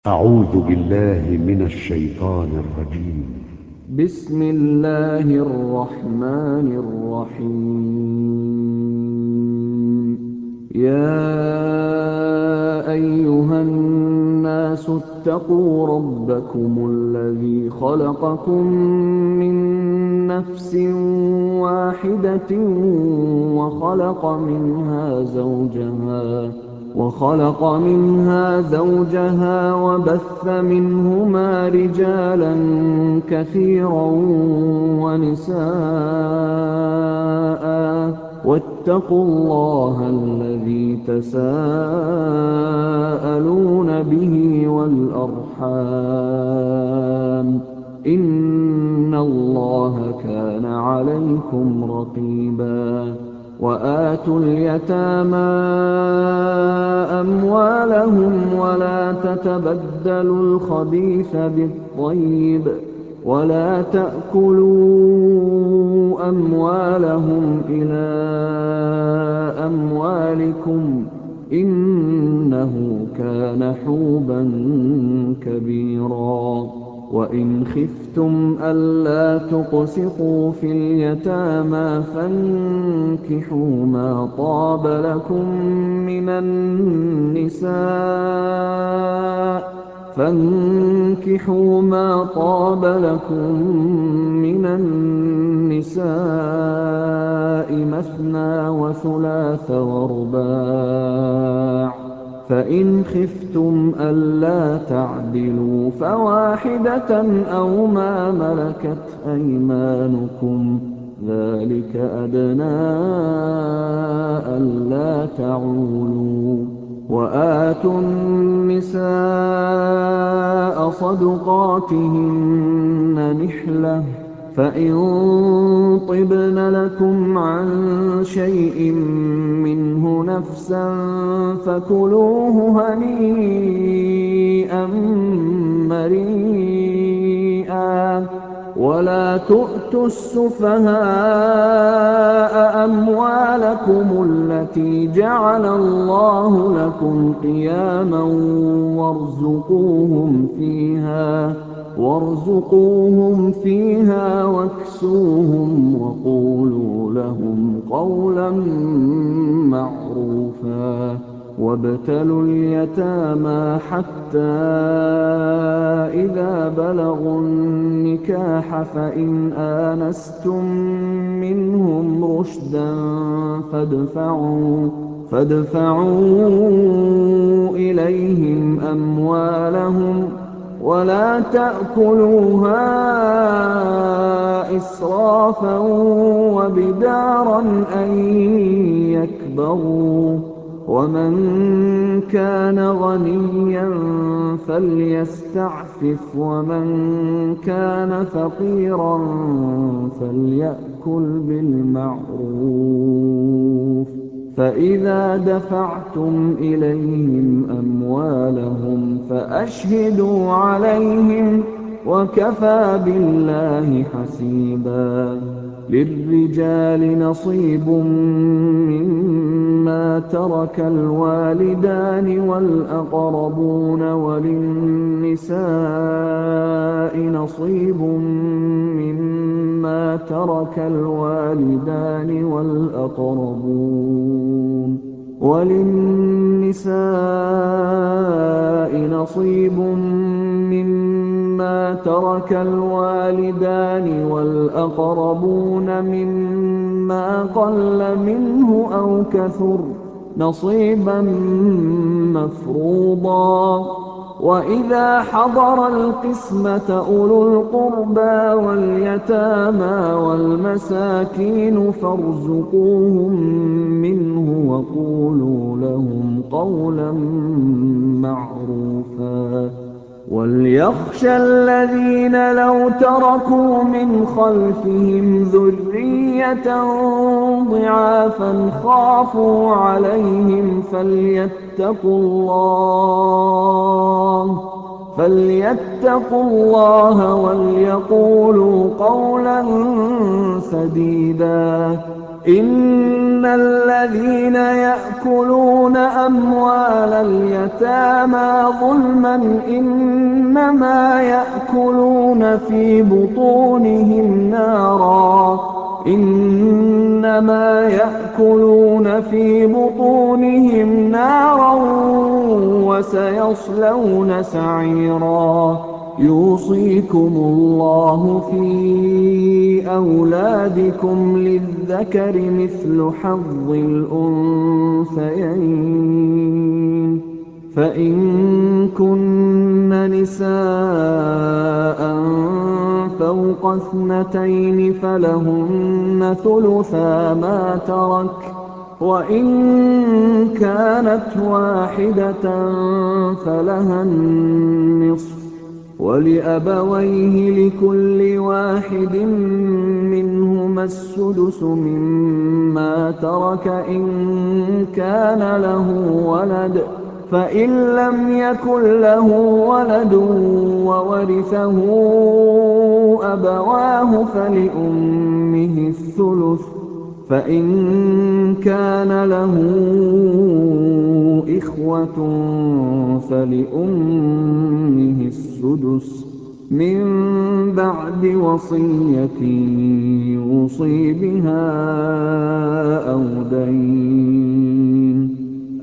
أعوذ بالله من الشيطان الرجيم. بسم الله الرحمن الرحيم. يا أيها الناس اتقوا ربكم الذي خلقكم من نفس واحدة وخلق منها زوجها وبث منهما رجالا كثيرا ونساء، واتقوا الله الذي تساءلون به والأرحام، إن الله كان عليكم رقيبا. وآتوا اليتامى أموالهم ولا تتبدلوا الخبيث بالطيب، ولا تأكلوا أموالهم إلى أموالكم، إنه كان حوبا كبيرا. وإن خفتم ألا تقسطوا في اليتامى فانكحوا ما طاب لكم من النساء مثنى وثلاث ورباع، فإن خفتم ألا تعدلوا فواحدة أو ما ملكت أيمانكم، ذلك أدنى ألا تعولوا. وآتوا النساء صدقاتهن نحلة، فإن طبن لكم عن شيء منه نفسا فكلوه هنيئا مريئا. ولا تؤتوا السفهاء أموالكم التي جعل الله لكم قياما وارزقوهم فيها واكسوهم وقولوا لهم قولا معروفا. وابتلوا اليتامى حتى إذا بلغوا النكاح فإن آنستم منهم رشدا فادفعوا إليهم أموالهم، ولا تأكلوها إسرافا وبدارا أن يكبروا. ومن كان غنيا فليستعفف، ومن كان فقيرا فليأكل بالمعروف. فإذا دفعتم إليهم أموالهم فأشهدوا عليهم، وكفى بالله حسيبا. للرجال نصيب مما ترك الوالدان والأقربون، وللنساء نصيب مما ترك الوالدان والأقربون مما قل منه أو كثر، نصيبا مفروضا. وإذا حضر القسمة أولو القربى واليتامى والمساكين فارزقوهم منه وقولوا لهم قولا معروفا. وَلْيَخْشَ الَّذِينَ لَوْ تَرَكُوا مِنْ خَلْفِهِمْ ذُرِّيَّةً ضِعَافًا خَافُوا عَلَيْهِمْ فَلْيَتَّقُوا اللَّهَ وَلْيَقُولُوا قَوْلًا سَدِيدًا. إِنَّ الَّذِينَ يَأْكُلُونَ أَمْوَالَ الْيَتَامَىٰ ظُلْمًا إِنَّمَا يَأْكُلُونَ فِي بُطُونِهِمْ نَارًا وَسَيَصْلَوْنَ سَعِيرًا يُوصِيكُمُ اللَّهُ فِي أَوْلَادِكُمْ لِلذَّكَرِ مِثْلُ حَظِّ الْأُنثَيَيْنِ ۚ فَإِن كُنَّ نِسَاءً فَوْقَ اثْنَتَيْنِ فَلَهُنَّ ثُلُثَا مَا تَرَكَ ۖ وَإِن كَانَتْ وَاحِدَةً فَلَهَا النِّصْفُ ۚ وَلِأَبَوَيْهِ لِكُلِّ واحد مِّنْهُمَا السُّدُسُ مِمَّا تَرَكَ إِن كَانَ لَهُ وَلَدٌ ۚ فَإِن لَّمْ يَكُن لَّهُ وَلَدٌ وَوَرِثَهُ أَبَوَاهُ فَلِأُمِّهِ الثُّلُثُ ۚ فَإِن كَانَ لَهُ إِخْوَةٌ فَلِأُمِّهِ السُّدُسُ مِن بَعْدِ وَصِيَّةٍ يُوصِي بِهَا أَوْ دَيْنٍ ۗ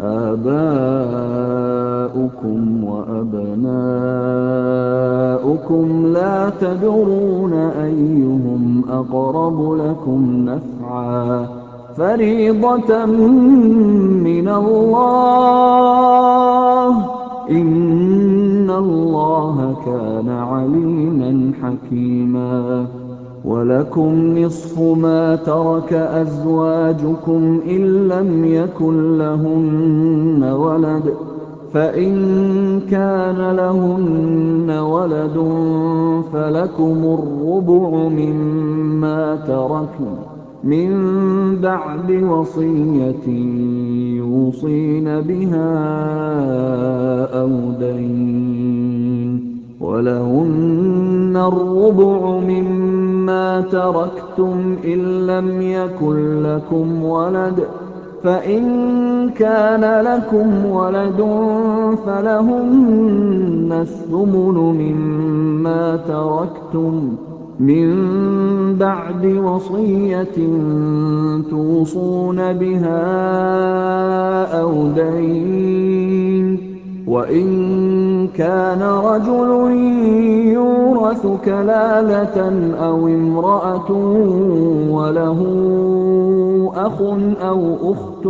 آبَاؤُكُمْ وَأَبْنَاؤُكُمْ لَا تَدْرُونَ أَيُّهُمْ أَقْرَبُ لَكُمْ نَفْعًا ۚ فَرِيضَةً مِّنَ اللَّهِ ۗ إِنَّ اللَّهَ كَانَ عَلِيمًا حَكِيمًا. وَلَكُمْ نِصْفُ مَا تَرَكَ أَزْوَاجُكُمْ إِن لَّمْ يَكُن لَّهُنَّ وَلَدٌ ۚ فَإِن كَانَ لَهُنَّ وَلَدٌ فَلَكُمُ الرُّبُعُ مِمَّا تَرَكْنَ مِن بَعْدِ وَصِيَّةٍ يُوصِينَ بِهَا أَوْ دَيْنٍ ۗ وَلَهُنَّ الرُّبُعُ مِمَّا تَرَكْتُمْ إِن لَّمْ يَكُن لَّكُمْ وَلَدٌ ۚ فَإِن كَانَ لَكُمْ وَلَدٌ فَلَهُنَّ الثُّمُنُ مِمَّا تَرَكْتُم مِّن بَعْدِ وَصِيَّةٍ تُوصُونَ بِهَا أَوْ دَيْنٍ ۗ وَإِن كَانَ رَجُلٌ يُورَثُ كَلَالَةً أَوِ امْرَأَةٌ وَلَهُ أَخٌ أَوْ أُخْتٌ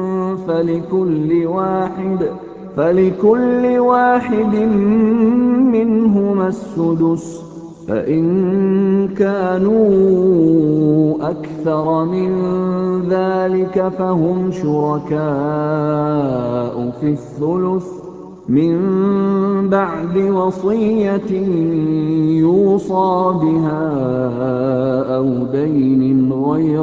فَلِكُلِّ واحد منهما السُّدُسُ ۚ فَإِن كَانُوا أَكْثَرَ مِن ذَٰلِكَ فَهُمْ شُرَكَاءُ فِي الثُّلُثِ مِن بَعْدِ وَصِيَّةٍ يُوصَىٰ بِهَا أَوْ دَيْنٍ غَيْرَ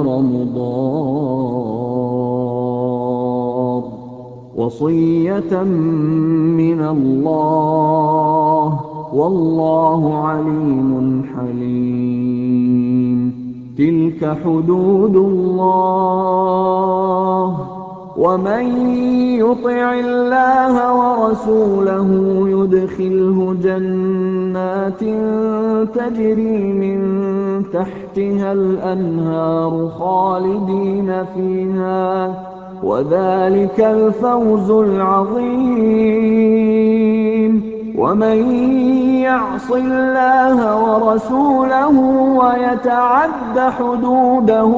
مُضَارٍّ ۚ وَصِيَّةً مِّنَ اللَّهِ ۗ وَاللَّهُ عَلِيمٌ حَلِيمٌ. تِلْكَ حُدُودُ اللَّهِ ۚ وَمَن يُطِعِ اللَّهَ وَرَسُولَهُ يُدْخِلْهُ جَنَّاتٍ تَجْرِي مِن تَحْتِهَا الْأَنْهَارُ خَالِدِينَ فِيهَا ۚ وَذَٰلِكَ الْفَوْزُ الْعَظِيمُ. وَمَن يَعْصِ اللَّهَ وَرَسُولَهُ وَيَتَعَدَّ حُدُودَهُ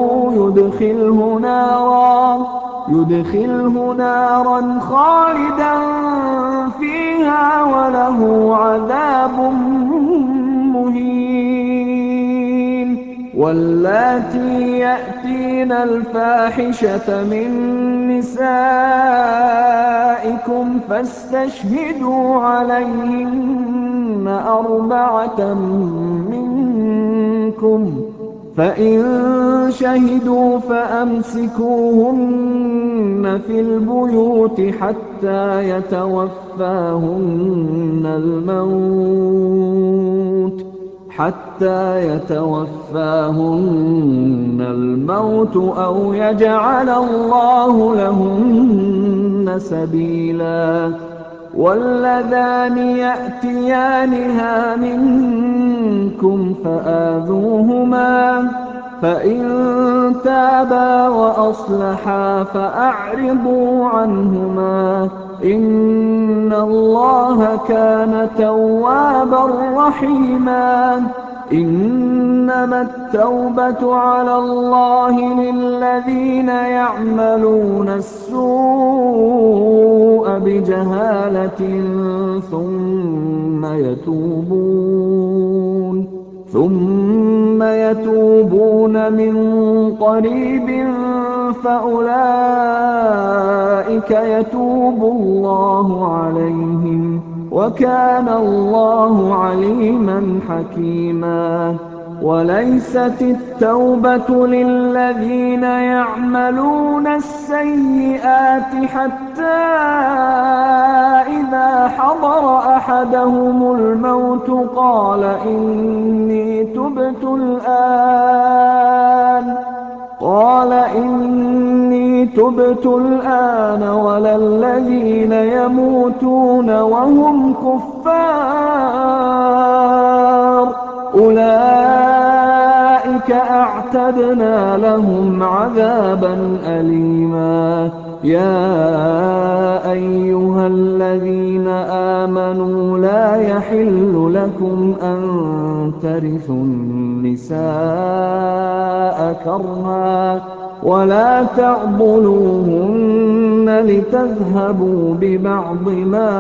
يُدْخِلْهُ نَارًا خَالِدًا فِيهَا وَلَهُ عَذَابٌ مُّهِينٌ. وَاللَّاتِي يَأْتِينَ الْفَاحِشَةَ مِن نِّسَائِكُمْ فَاسْتَشْهِدُوا عَلَيْهِنَّ أَرْبَعَةً مِّنكُمْ ۖ فَإِن شَهِدُوا فَأَمْسِكُوهُنَّ فِي الْبُيُوتِ حَتَّىٰ يَتَوَفَّاهُنَّ حَتَّىٰ يَتَوَفَّاهُنَّ الْمَوْتُ أَوْ يَجْعَلَ اللَّهُ لَهُنَّ سَبِيلًا. وَاللَّذَانِ يَأْتِيَانِهَا مِنكُمْ فَآذُوهُمَا ۖ فَإِن تَابَا وَأَصْلَحَا فَأَعْرِضُوا عَنْهُمَا ۗ إِنَّ اللَّهَ كَانَ تَوَّابًا رَّحِيمًا. إِنَّمَا التَّوْبَةُ عَلَى اللَّهِ لِلَّذِينَ يَعْمَلُونَ السُّوءَ بِجَهَالَةٍ ثُمَّ يَتُوبُونَ مِن قَرِيبٍ فَأُولَٰئِكَ يَتُوبُ اللَّهُ عَلَيْهِمْ ۗ وَكَانَ اللَّهُ عَلِيمًا حَكِيمًا. وَلَيْسَتِ التَّوْبَةُ لِلَّذِينَ يَعْمَلُونَ السَّيِّئَاتِ حَتَّىٰ إِذَا حَضَرَ أَحَدَهُمُ الْمَوْتُ قَالَ إِنِّي تُبْتُ الْآنَ وَلَا الَّذِينَ يَمُوتُونَ وَهُمْ كُفَّارٌ ۚ أُولَٰئِكَ أَعْتَدْنَا لَهُمْ عَذَابًا أَلِيمًا. يَا أَيُّهَا الَّذِينَ آمَنُوا لَا يَحِلُّ لَكُمْ أَن تَرِثُوا النِّسَاءَ كَرْهًا وَلَا تَعْضُلُوهُنَّ لِتَذْهَبُوا بِبَعْضِ مَا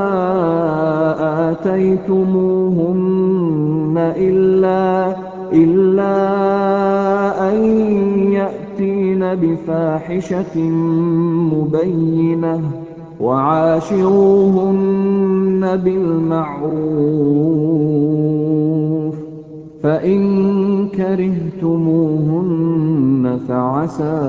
آتَيْتُمُوهُنَّ إِلَّا أَن يَأْتِينَ بِفَاحِشَةٍ مُّبَيِّنَةٍ ۚ وَعَاشِرُوهُنَّ بِالْمَعْرُوفِ ۚ فَإِن كَرِهْتُمُوهُنَّ فَعَسَىٰ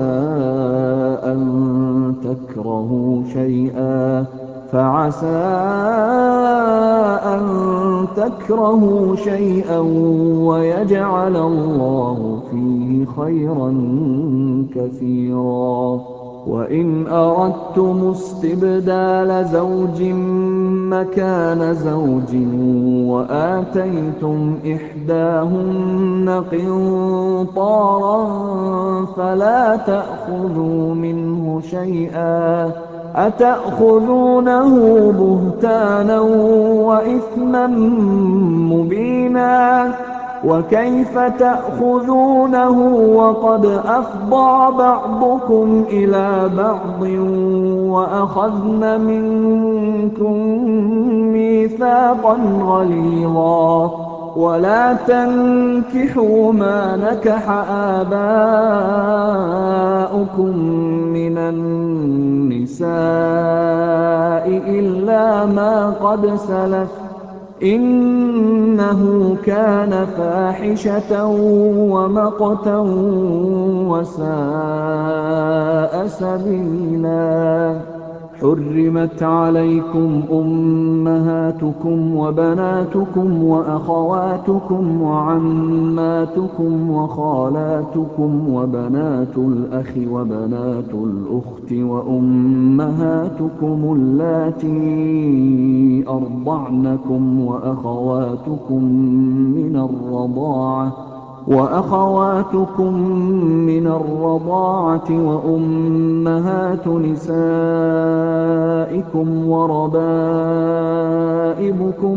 أَن تَكْرَهُوا شَيْئًا وَيَجْعَلَ اللَّهُ فِيهِ خَيْرًا كَثِيرًا. وَإِنْ أَرَدتُّمُ اسْتِبْدَالَ زَوْجٍ مَّكَانَ زَوْجٍ وَآتَيْتُمْ إِحْدَاهُنَّ قِنطَارًا فَلَا تَأْخُذُوا مِنْهُ شَيْئًا ۚ أَتَأْخُذُونَهُ بُهْتَانًا وَإِثْمًا مُّبِينًا ۚ وَكَيْفَ تَأْخُذُونَهُ وَقَدْ أَفْضَىٰ بَعْضُكُمْ إِلَىٰ بَعْضٍ وَأَخَذْنَ مِنكُم مِّيثَاقًا غَلِيظًا. وَلَا تَنكِحُوا مَا نَكَحَ آبَاؤُكُم مِّنَ النِّسَاءِ إِلَّا مَا قَدْ سَلَفَ ۚ إِنَّهُ كَانَ فَاحِشَةً وَمَقْتًا وَسَاءَ سَبِيلًا. حُرِّمَتْ عَلَيْكُمْ أُمَّهَاتُكُمْ وَبَنَاتُكُمْ وَأَخَوَاتُكُمْ وَعَمَّاتُكُمْ وَخَالَاتُكُمْ وَبَنَاتُ الْأَخِ وَبَنَاتُ الْأُخْتِ وَأُمَّهَاتُكُمُ اللَّاتِي أَرْضَعْنَكُمْ وَأَخَوَاتُكُم مِّنَ الرَّضَاعَةِ وَأُمَّهَاتُ نِسَائِكُمْ وَرَبَائِبُكُمُ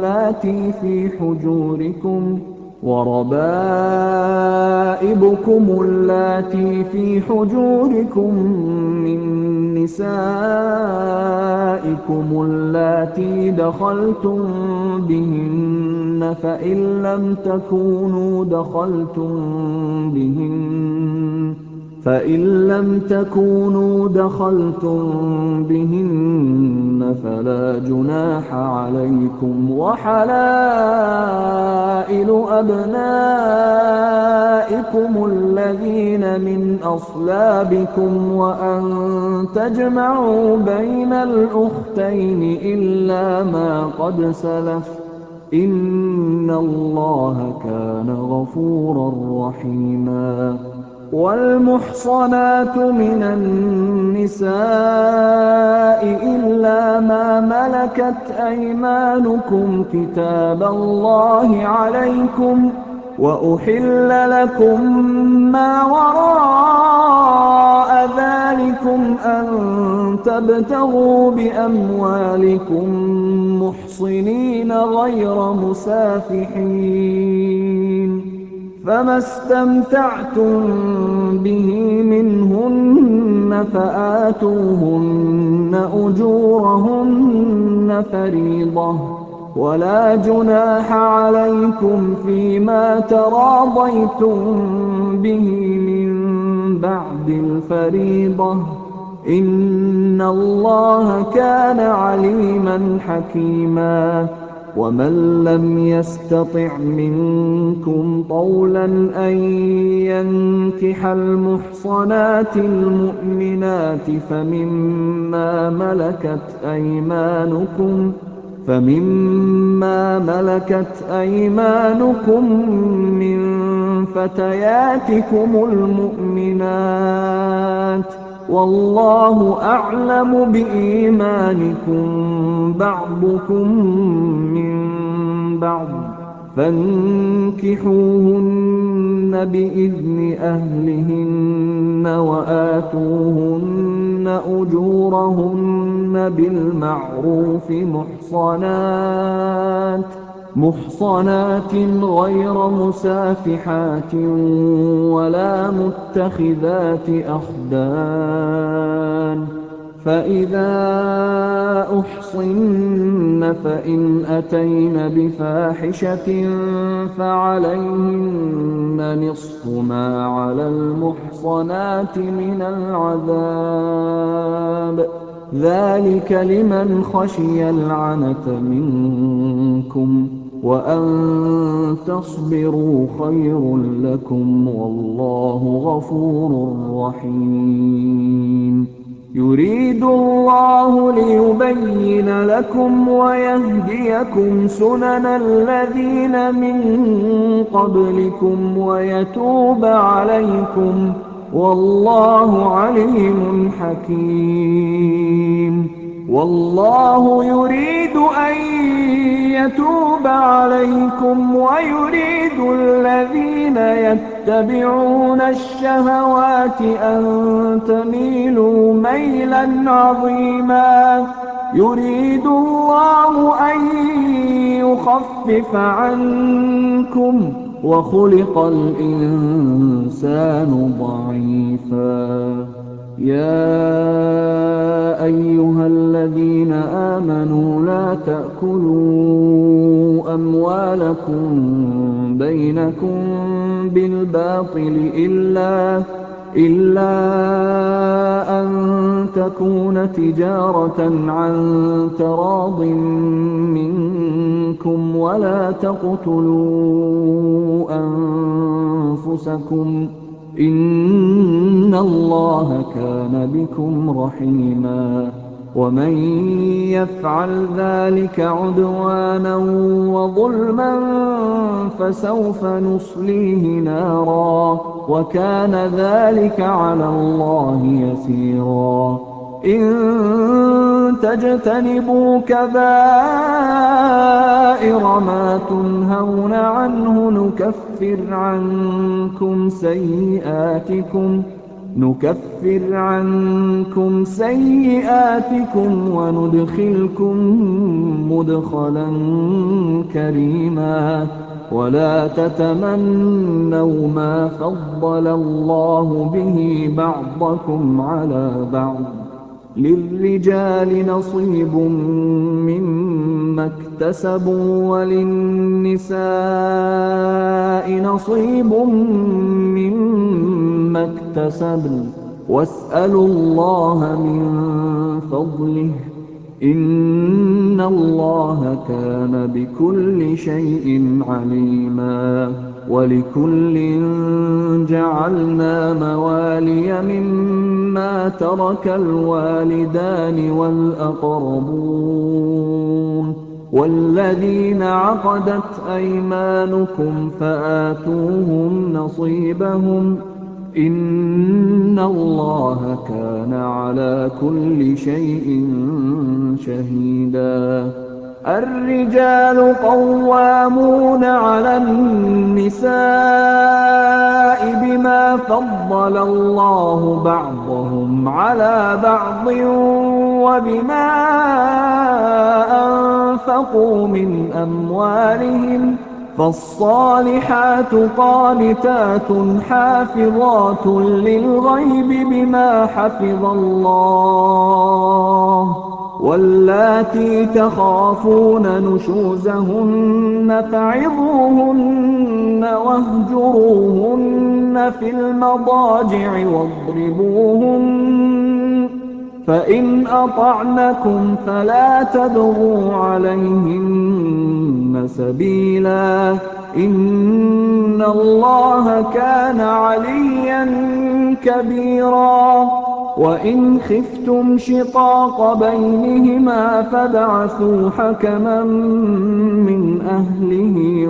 اللَّاتِي فِي حُجُورِكُم مِّن نِّسَائِكُمُ اللَّاتِي دَخَلْتُم بِهِنَّ ۖ فَإِن لَّمْ تَكُونُوا دَخَلْتُم بِهِنَّ فَلَا جُنَاحَ عَلَيْكُمْ ۚ وَحَلَائِلُ أَبْنَائِكُمُ الَّذِينَ مِنْ أَصْلَابِكُمْ وَأَن تَجْمَعُوا بَيْنَ الْأُخْتَيْنِ إِلَّا مَا قَدْ سَلَفَ ۚ إِنَّ اللَّهَ كَانَ غَفُورًا رَّحِيمًا. وَالْمُحْصَنَاتُ مِنَ النِّسَاءِ إِلَّا مَا مَلَكَتْ أَيْمَانُكُمْ كِتَابَ اللَّهِ عَلَيْكُمْ ۚ وَأُحِلَّ لَكُم مَّا وَرَاءَ ذَٰلِكُمْ أَن تَبْتَغُوا بِأَمْوَالِكُم مُّحْصِنِينَ غَيْرَ مُسَافِحِينَ ۚ فَمَا اسْتَمْتَعْتُم بِهِ مِنْهُنَّ فَآتُوهُنَّ أُجُورَهُنَّ فَرِيضَةً ۚ وَلَا جُنَاحَ عَلَيْكُمْ فِيمَا تَرَاضَيْتُم بِهِ مِن بَعْدِ الْفَرِيضَةِ ۚ إِنَّ اللَّهَ كَانَ عَلِيمًا حَكِيمًا. وَمَن لَّمْ يَسْتَطِعْ مِنكُمْ طَوْلًا أَن يَنكِحَ الْمُحْصَنَاتِ الْمُؤْمِنَاتِ فَمِمَّا مَلَكَتْ أَيْمَانُكُم مِّن فَتَيَاتِكُمُ الْمُؤْمِنَاتِ ۚ وَاللَّهُ أَعْلَمُ بِإِيمَانِكُم بَعْضُكُم مِّن بَعْضٍ ۚ فَانكِحُوهُنَّ بِإِذْنِ أَهْلِهِنَّ وَآتُوهُنَّ أُجُورَهُنَّ بِالْمَعْرُوفِ مُحْصَنَاتٍ غَيْرَ مُسَافِحَاتٍ وَلَا مُتَّخِذَاتِ أَخْدَانٍ ۚ فَإِذَا أُحْصِنَّ فَإِنْ أَتَيْنَ بِفَاحِشَةٍ فَعَلَيْهِنَّ نِصْفُ مَا عَلَى الْمُحْصَنَاتِ مِنَ الْعَذَابِ ۚ ذَٰلِكَ لِمَنْ خَشِيَ الْعَنَتَ مِنكُمْ ۚ وَأَن تَصْبِرُوا خَيْرٌ لَّكُمْ ۗ وَاللَّهُ غَفُورٌ رَّحِيمٌ. يُرِيدُ اللَّهُ لِيُبَيِّنَ لَكُمْ وَيَهْدِيَكُمْ سُنَنَ الَّذِينَ مِن قَبْلِكُمْ وَيَتُوبَ عَلَيْكُمْ ۗ وَاللَّهُ عَلِيمٌ حَكِيمٌ. وَاللَّهُ يُرِيدُ أَن يَتُوبَ عَلَيْكُمْ وَيُرِيدُ الَّذِينَ يَتَّبِعُونَ الشَّهَوَاتِ أَن تَمِيلُوا مَيْلًا عَظِيمًا. يُرِيدُ اللَّهُ أَن يُخَفِّفَ عَنكُمْ ۚ وَخُلِقَ الْإِنسَانُ ضَعِيفًا. يَا أَيُّهَا الَّذِينَ آمَنُوا لَا تَأْكُلُوا أَمْوَالَكُم بَيْنَكُم بِالْبَاطِلِ إِلَّا أَن تَكُونَ تِجَارَةً عَن تَرَاضٍ مِّنكُمْ ۚ وَلَا تَقْتُلُوا أَنفُسَكُمْ ۚ إِنَّ اللَّهَ كَانَ بِكُمْ رَحِيمًا. وَمَن يَفْعَلْ ذَٰلِكَ عُدْوَانًا وَظُلْمًا فَسَوْفَ نُصْلِيهِ نَارًا ۚ وَكَانَ ذَٰلِكَ عَلَى اللَّهِ يَسِيرًا. إِن تَجْتَنِبُوا كَبَائِرَ مَا تُنْهَوْنَ عَنْهُ نُكَفِّرْ عَنكُمْ سَيِّئَاتِكُمْ وَنُدْخِلْكُم مُّدْخَلًا كَرِيمًا. وَلَا تَتَمَنَّوْا مَا فَضَّلَ اللَّهُ بِهِ بَعْضَكُمْ عَلَىٰ بَعْضٍ ۚ لِّلرِّجَالِ نَصِيبٌ مِّمَّا اكْتَسَبُوا وَلِلنِّسَاءِ نَصِيبٌ مِّمَّا اكْتَسَبْنَ ۚ وَاسْأَلُوا اللَّهَ مِن فَضْلِهِ ۗ إِنَّ اللَّهَ كَانَ بِكُلِّ شَيْءٍ عَلِيمًا. وَلِكُلٍّ جَعَلْنَا مَوَالِيَ مِمَّا تَرَكَ الْوَالِدَانِ وَالْأَقْرَبُونَ وَالَّذِينَ عَقَدَتْ أَيْمَانُكُمْ فَآتُوهُمْ نَصِيبَهُمْ ۖ إِنَّ اللَّهَ كَانَ عَلَىٰ كُلِّ شَيْءٍ شَهِيدًا. الرِّجَالُ قَوَّامُونَ عَلَى النِّسَاءِ بِمَا فَضَّلَ اللَّهُ بَعْضَهُمْ عَلَىٰ بَعْضٍ وَبِمَا أَنفَقُوا مِنْ أَمْوَالِهِمْ ۚ فَالصَّالِحَاتُ قَانِتَاتٌ حَافِظَاتٌ لِّلْغَيْبِ بِمَا حَفِظَ اللَّهُ ۚ وَاللَّاتِي تَخَافُونَ نُشُوزَهُنَّ فَعِظُوهُنَّ وَاهْجُرُوهُنَّ فِي الْمَضَاجِعِ وَاضْرِبُوهُنَّ ۖ فَإِنْ أَطَعْنَكُمْ فَلَا تَبْغُوا عَلَيْهِنَّ سَبِيلًا ۗ إِنَّ اللَّهَ كَانَ عَلِيًّا كَبِيرًا. وَإِنْ خِفْتُمْ شِقَاقَ بَيْنِهِمَا فَابْعَثُوا حَكَمًا مِّنْ أَهْلِهِ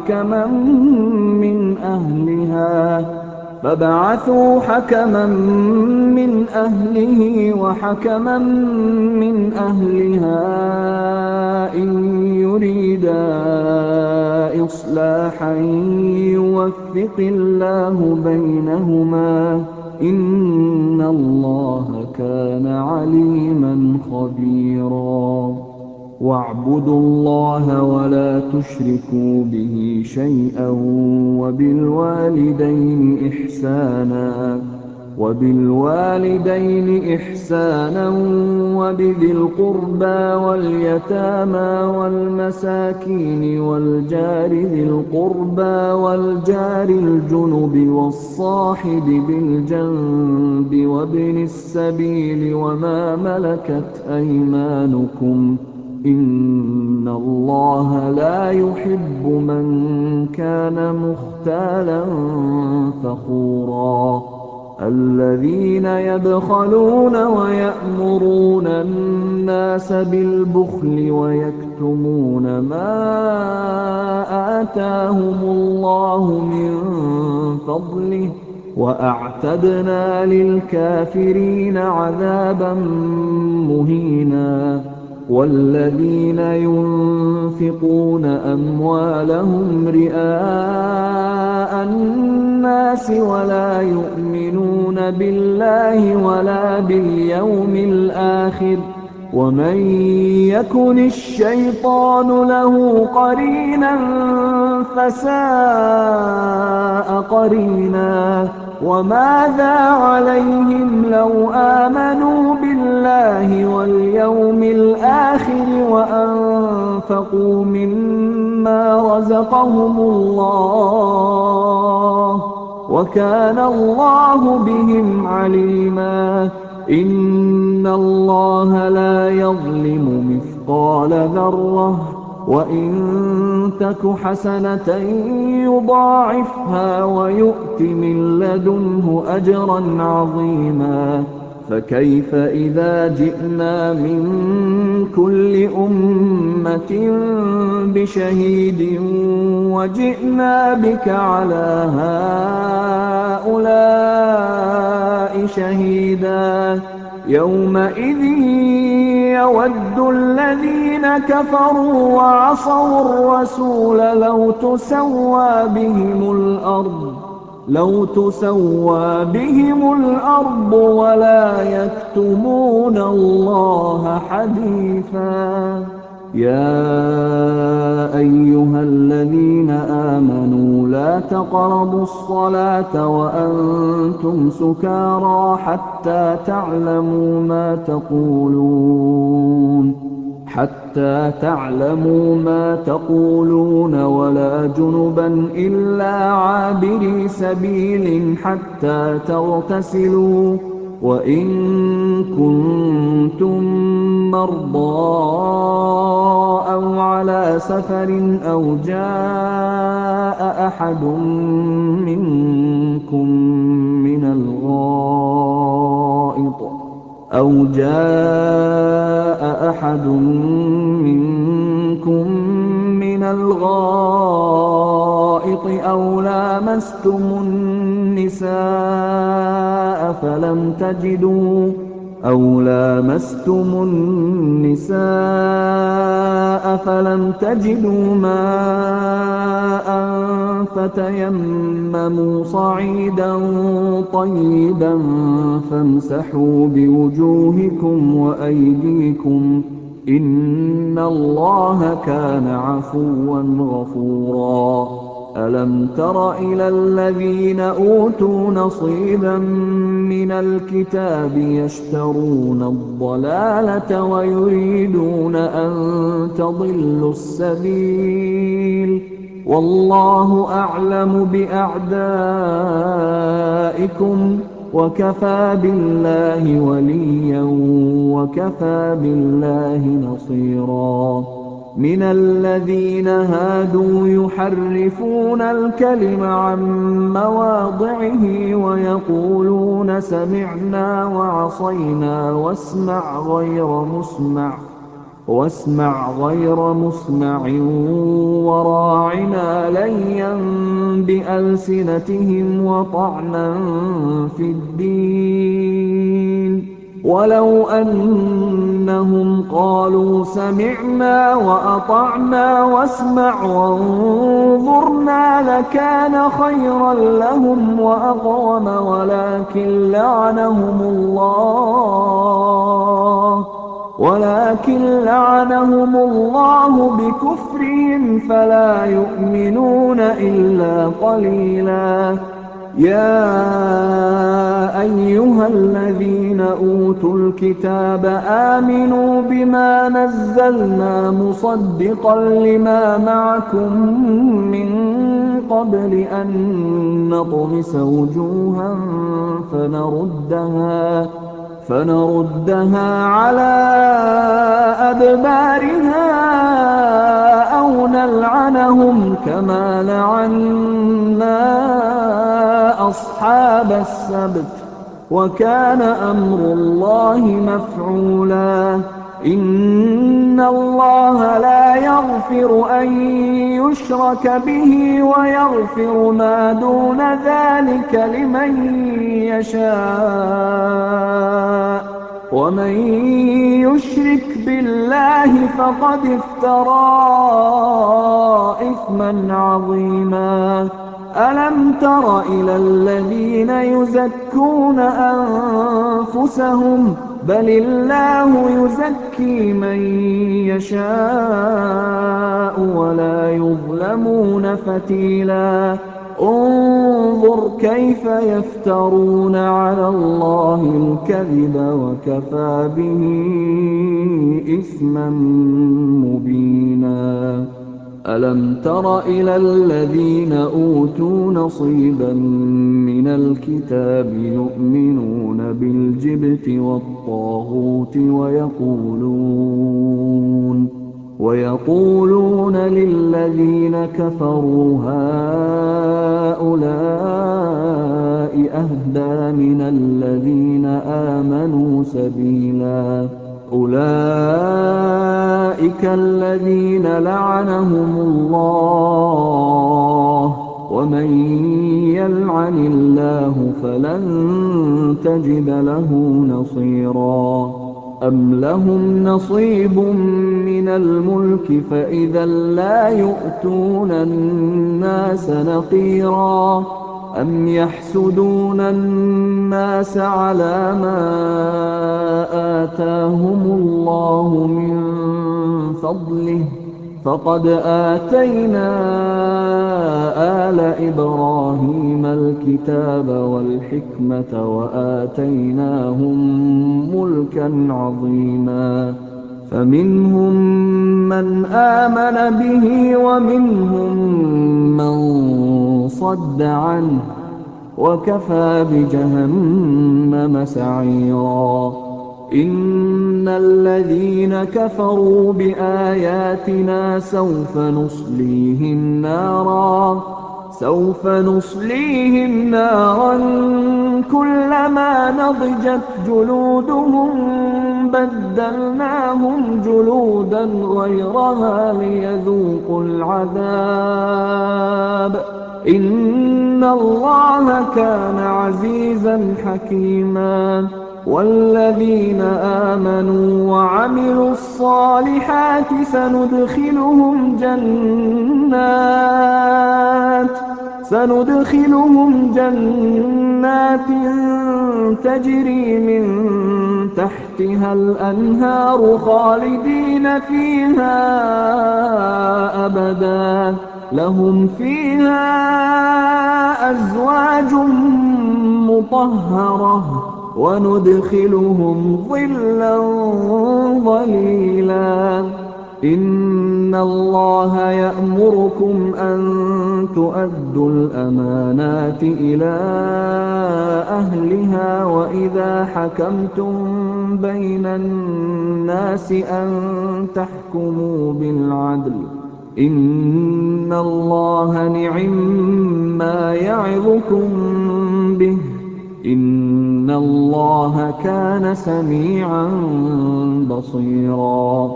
وَحَكَمًا مِّنْ أَهْلِهَا إِن يُرِيدَا إِصْلَاحًا يُوَفِّقِ اللَّهُ بَيْنَهُمَا ۗ إِنَّ اللَّهَ كَانَ عَلِيمًا خَبِيرًا. وَاعْبُدُوا اللَّهَ وَلَا تُشْرِكُوا بِهِ شَيْئًا وَبِالْوَالِدَيْنِ إِحْسَانًا وَبِذِي الْقُرْبَىٰ وَالْيَتَامَىٰ وَالْمَسَاكِينِ وَالْجَارِ ذِي الْقُرْبَىٰ وَالْجَارِ الْجُنُبِ وَالصَّاحِبِ بِالْجَنبِ وَابْنِ السَّبِيلِ وَمَا مَلَكَتْ أَيْمَانُكُمْ ۗ إِنَّ اللَّهَ لَا يُحِبُّ مَن كَانَ مُخْتَالًا فَخُورًا. الَّذِينَ يَبْخَلُونَ وَيَأْمُرُونَ النَّاسَ بِالْبُخْلِ وَيَكْتُمُونَ مَا آتَاهُمُ اللَّهُ مِن فَضْلِهِ ۗ وَأَعْتَدْنَا لِلْكَافِرِينَ عَذَابًا مُّهِينًا. وَالَّذِينَ يُنفِقُونَ أَمْوَالَهُمْ رِئَاءَ النَّاسِ وَلَا يُؤْمِنُونَ بِاللَّهِ وَلَا بِالْيَوْمِ الْآخِرِ ۗ وَمَن يَكُنِ الشَّيْطَانُ لَهُ قَرِينًا فَسَاءَ قَرِينًا. وَمَاذَا عَلَيْهِمْ لَوْ آمَنُوا بِاللَّهِ وَالْيَوْمِ الْآخِرِ وَأَنفَقُوا مِمَّا رَزَقَهُمُ اللَّهُ ۚ وَكَانَ اللَّهُ بِهِمْ عَلِيمًا. إِنَّ اللَّهَ لَا يَظْلِمُ مِثْقَالَ ذَرَّةٍ ۖ وَإِن تَكُ حَسَنَةً يُضَاعِفْهَا وَيُؤْتِ مِن لَّدُنْهُ أَجْرًا عَظِيمًا. فَكَيْفَ إِذَا جِئْنَا مِن كُلِّ أُمَّةٍ بِشَهِيدٍ وَجِئْنَا بِكَ عَلَىٰ هَٰؤُلَاءِ شَهِيدًا. يَوْمَئِذٍ يَوَدُّ الَّذِينَ كَفَرُوا وَعَصَوُا الرَّسُولَ لَوْ تُسَوَّىٰ بِهِمُ الْأَرْضُ وَلَا يَكْتُمُونَ اللَّهَ حَدِيثًا. يَا أَيُّهَا الَّذِينَ آمَنُوا لَا تَقْرَبُوا الصَّلَاةَ وَأَنتُمْ سُكَارَىٰ حَتَّىٰ تَعْلَمُوا مَا تَقُولُونَ وَلَا جُنُبًا إِلَّا عَابِرِي سَبِيلٍ حَتَّىٰ تَغْتَسِلُوا ۚ وَإِن كُنتُم مَّرْضَىٰ أَوْ عَلَىٰ سَفَرٍ أَوْ جَاءَ أَحَدٌ مِّنكُم مِنَ الْغَائِطِ أَوْ لَامَسْتُمُ النِّسَاءَ فَلَمْ تَجِدُوا مَاءً فَتَيَمَّمُوا صَعِيدًا طَيِّبًا فَامْسَحُوا بِوُجُوهِكُمْ وَأَيْدِيكُمْ ۗ إِنَّ اللَّهَ كَانَ عَفُوًّا غَفُورًا. أَلَمْ تَرَ إِلَى الَّذِينَ أُوتُوا نَصِيبًا مِّنَ الْكِتَابِ يَشْتَرُونَ الضَّلَالَةَ وَيُرِيدُونَ أَن تَضِلُّوا السَّبِيلَ ۗ وَاللَّهُ أَعْلَمُ بِأَعْدَائِكُمْ ۚ وَكَفَىٰ بِاللَّهِ وَلِيًّا وَكَفَىٰ بِاللَّهِ نَصِيرًا. مِنَ الَّذِينَ هَادُوا يُحَرِّفُونَ الْكَلِمَ عَن مَّوَاضِعِهِ وَيَقُولُونَ سَمِعْنَا وَعَصَيْنَا وَاسْمَعْ غَيْرَ مُسْمَعٍ وَرَاعِنَا لَيًّا بِأَلْسِنَتِهِمْ وَطَعْنًا فِي الدِّينِ ۚ وَلَوْ أَنَّهُمْ قَالُوا سَمِعْنَا وَأَطَعْنَا وَاسْمَعْ وَانظُرْنَا لَكَانَ خَيْرًا لَّهُمْ وَأَقْوَمَ وَلَٰكِن لَّعَنَهُمُ اللَّهُ بِكُفْرِهِمْ فَلَا يُؤْمِنُونَ إِلَّا قَلِيلًا. يَا أَيُّهَا الَّذِينَ أُوتُوا الْكِتَابَ آمِنُوا بِمَا نَزَّلْنَا مُصَدِّقًا لِّمَا مَعَكُم مِّن قَبْلِ أَن نَّطْمِسَ وُجُوهًا فَنَرُدَّهَا عَلَىٰ أَدْبَارِهَا أَوْ نَلْعَنَهُمْ كَمَا لَعَنَّا أَصْحَابَ السَّبْتِ ۚ وَكَانَ أَمْرُ اللَّهِ مَفْعُولًا. إِنَّ اللَّهَ لَا يَغْفِرُ أَن يُشْرَكَ بِهِ وَيَغْفِرُ مَا دُونَ ذَٰلِكَ لِمَن يَشَاءُ ۚ وَمَن يُشْرِكْ بِاللَّهِ فَقَدِ افْتَرَىٰ إِثْمًا عَظِيمًا. أَلَمْ تَرَ إِلَى الَّذِينَ يُزَكُّونَ أَنفُسَهُم ۚ بَلِ اللَّهُ يُزَكِّي مَن يَشَاءُ وَلَا يُظْلَمُونَ فَتِيلًا. انظُرْ كَيْفَ يَفْتَرُونَ عَلَى اللَّهِ الْكَذِبَ وَكَفَىٰ بِهِ إِثْمًا مُّبِينًا. أَلَمْ تَرَ إِلَى الَّذِينَ أُوتُوا نَصِيبًا مِّنَ الْكِتَابِ يُؤْمِنُونَ بِالْجِبْتِ وَالطَّاغُوتِ وَيَقُولُونَ لِلَّذِينَ كَفَرُوا هَٰؤُلَاءِ أَهْدَىٰ مِنَ الَّذِينَ آمَنُوا سَبِيلًا. أُولَٰئِكَ الَّذِينَ لَعَنَهُمُ اللَّهُ ۖ وَمَن يَلْعَنِ اللَّهُ فَلَن تَجِدَ لَهُ نَصِيرًا. أَمْ لَهُمْ نَصِيبٌ مِّنَ الْمُلْكِ فَإِذًا لَّا يُؤْتُونَ النَّاسَ نَقِيرًا. أَمْ يَحْسُدُونَ النَّاسَ عَلَىٰ مَا آتَاهُمُ اللَّهُ مِن فَضْلِهِ ۖ فَقَدْ آتَيْنَا آلَ إِبْرَاهِيمَ الْكِتَابَ وَالْحِكْمَةَ وَآتَيْنَاهُم مُّلْكًا عَظِيمًا. فَمِنْهُم مَّنْ آمَنَ بِهِ وَمِنْهُم مَّن صَدَّ عَنْهُ ۚ وَكَفَىٰ بِجَهَنَّمَ سَعِيرًا. إِنَّ الَّذِينَ كَفَرُوا بِآيَاتِنَا سَوْفَ نُصْلِيهِمْ نَارًا سَوْفَ نُصْلِيهِمْ نَارًا كُلَّمَا نَضِجَتْ جُلُودُهُم بَدَّلْنَاهُمْ جُلُودًا غَيْرَهَا لِيَذُوقُوا الْعَذَابَ ۗ إِنَّ اللَّهَ كَانَ عَزِيزًا حَكِيمًا. وَالَّذِينَ آمَنُوا وَعَمِلُوا الصَّالِحَاتِ سَنُدْخِلُهُمْ جَنَّاتٍ تَجْرِي مِن تَحْتِهَا الْأَنْهَارُ خَالِدِينَ فِيهَا أَبَدًا ۖ لَّهُمْ فِيهَا أَزْوَاجٌ مُّطَهَّرَةٌ ۖ وَنُدْخِلُهُمْ ظِلًّا ظَلِيلًا. إِنَّ اللَّهَ يَأْمُرُكُمْ أَن تُؤَدُّوا الْأَمَانَاتِ إِلَىٰ أَهْلِهَا وَإِذَا حَكَمْتُم بَيْنَ النَّاسِ أَن تَحْكُمُوا بِالْعَدْلِ ۚ إِنَّ اللَّهَ نِعِمَّا يَعِظُكُم بِهِ ۗ إِنَّ اللَّهَ كَانَ سَمِيعًا بَصِيرًا.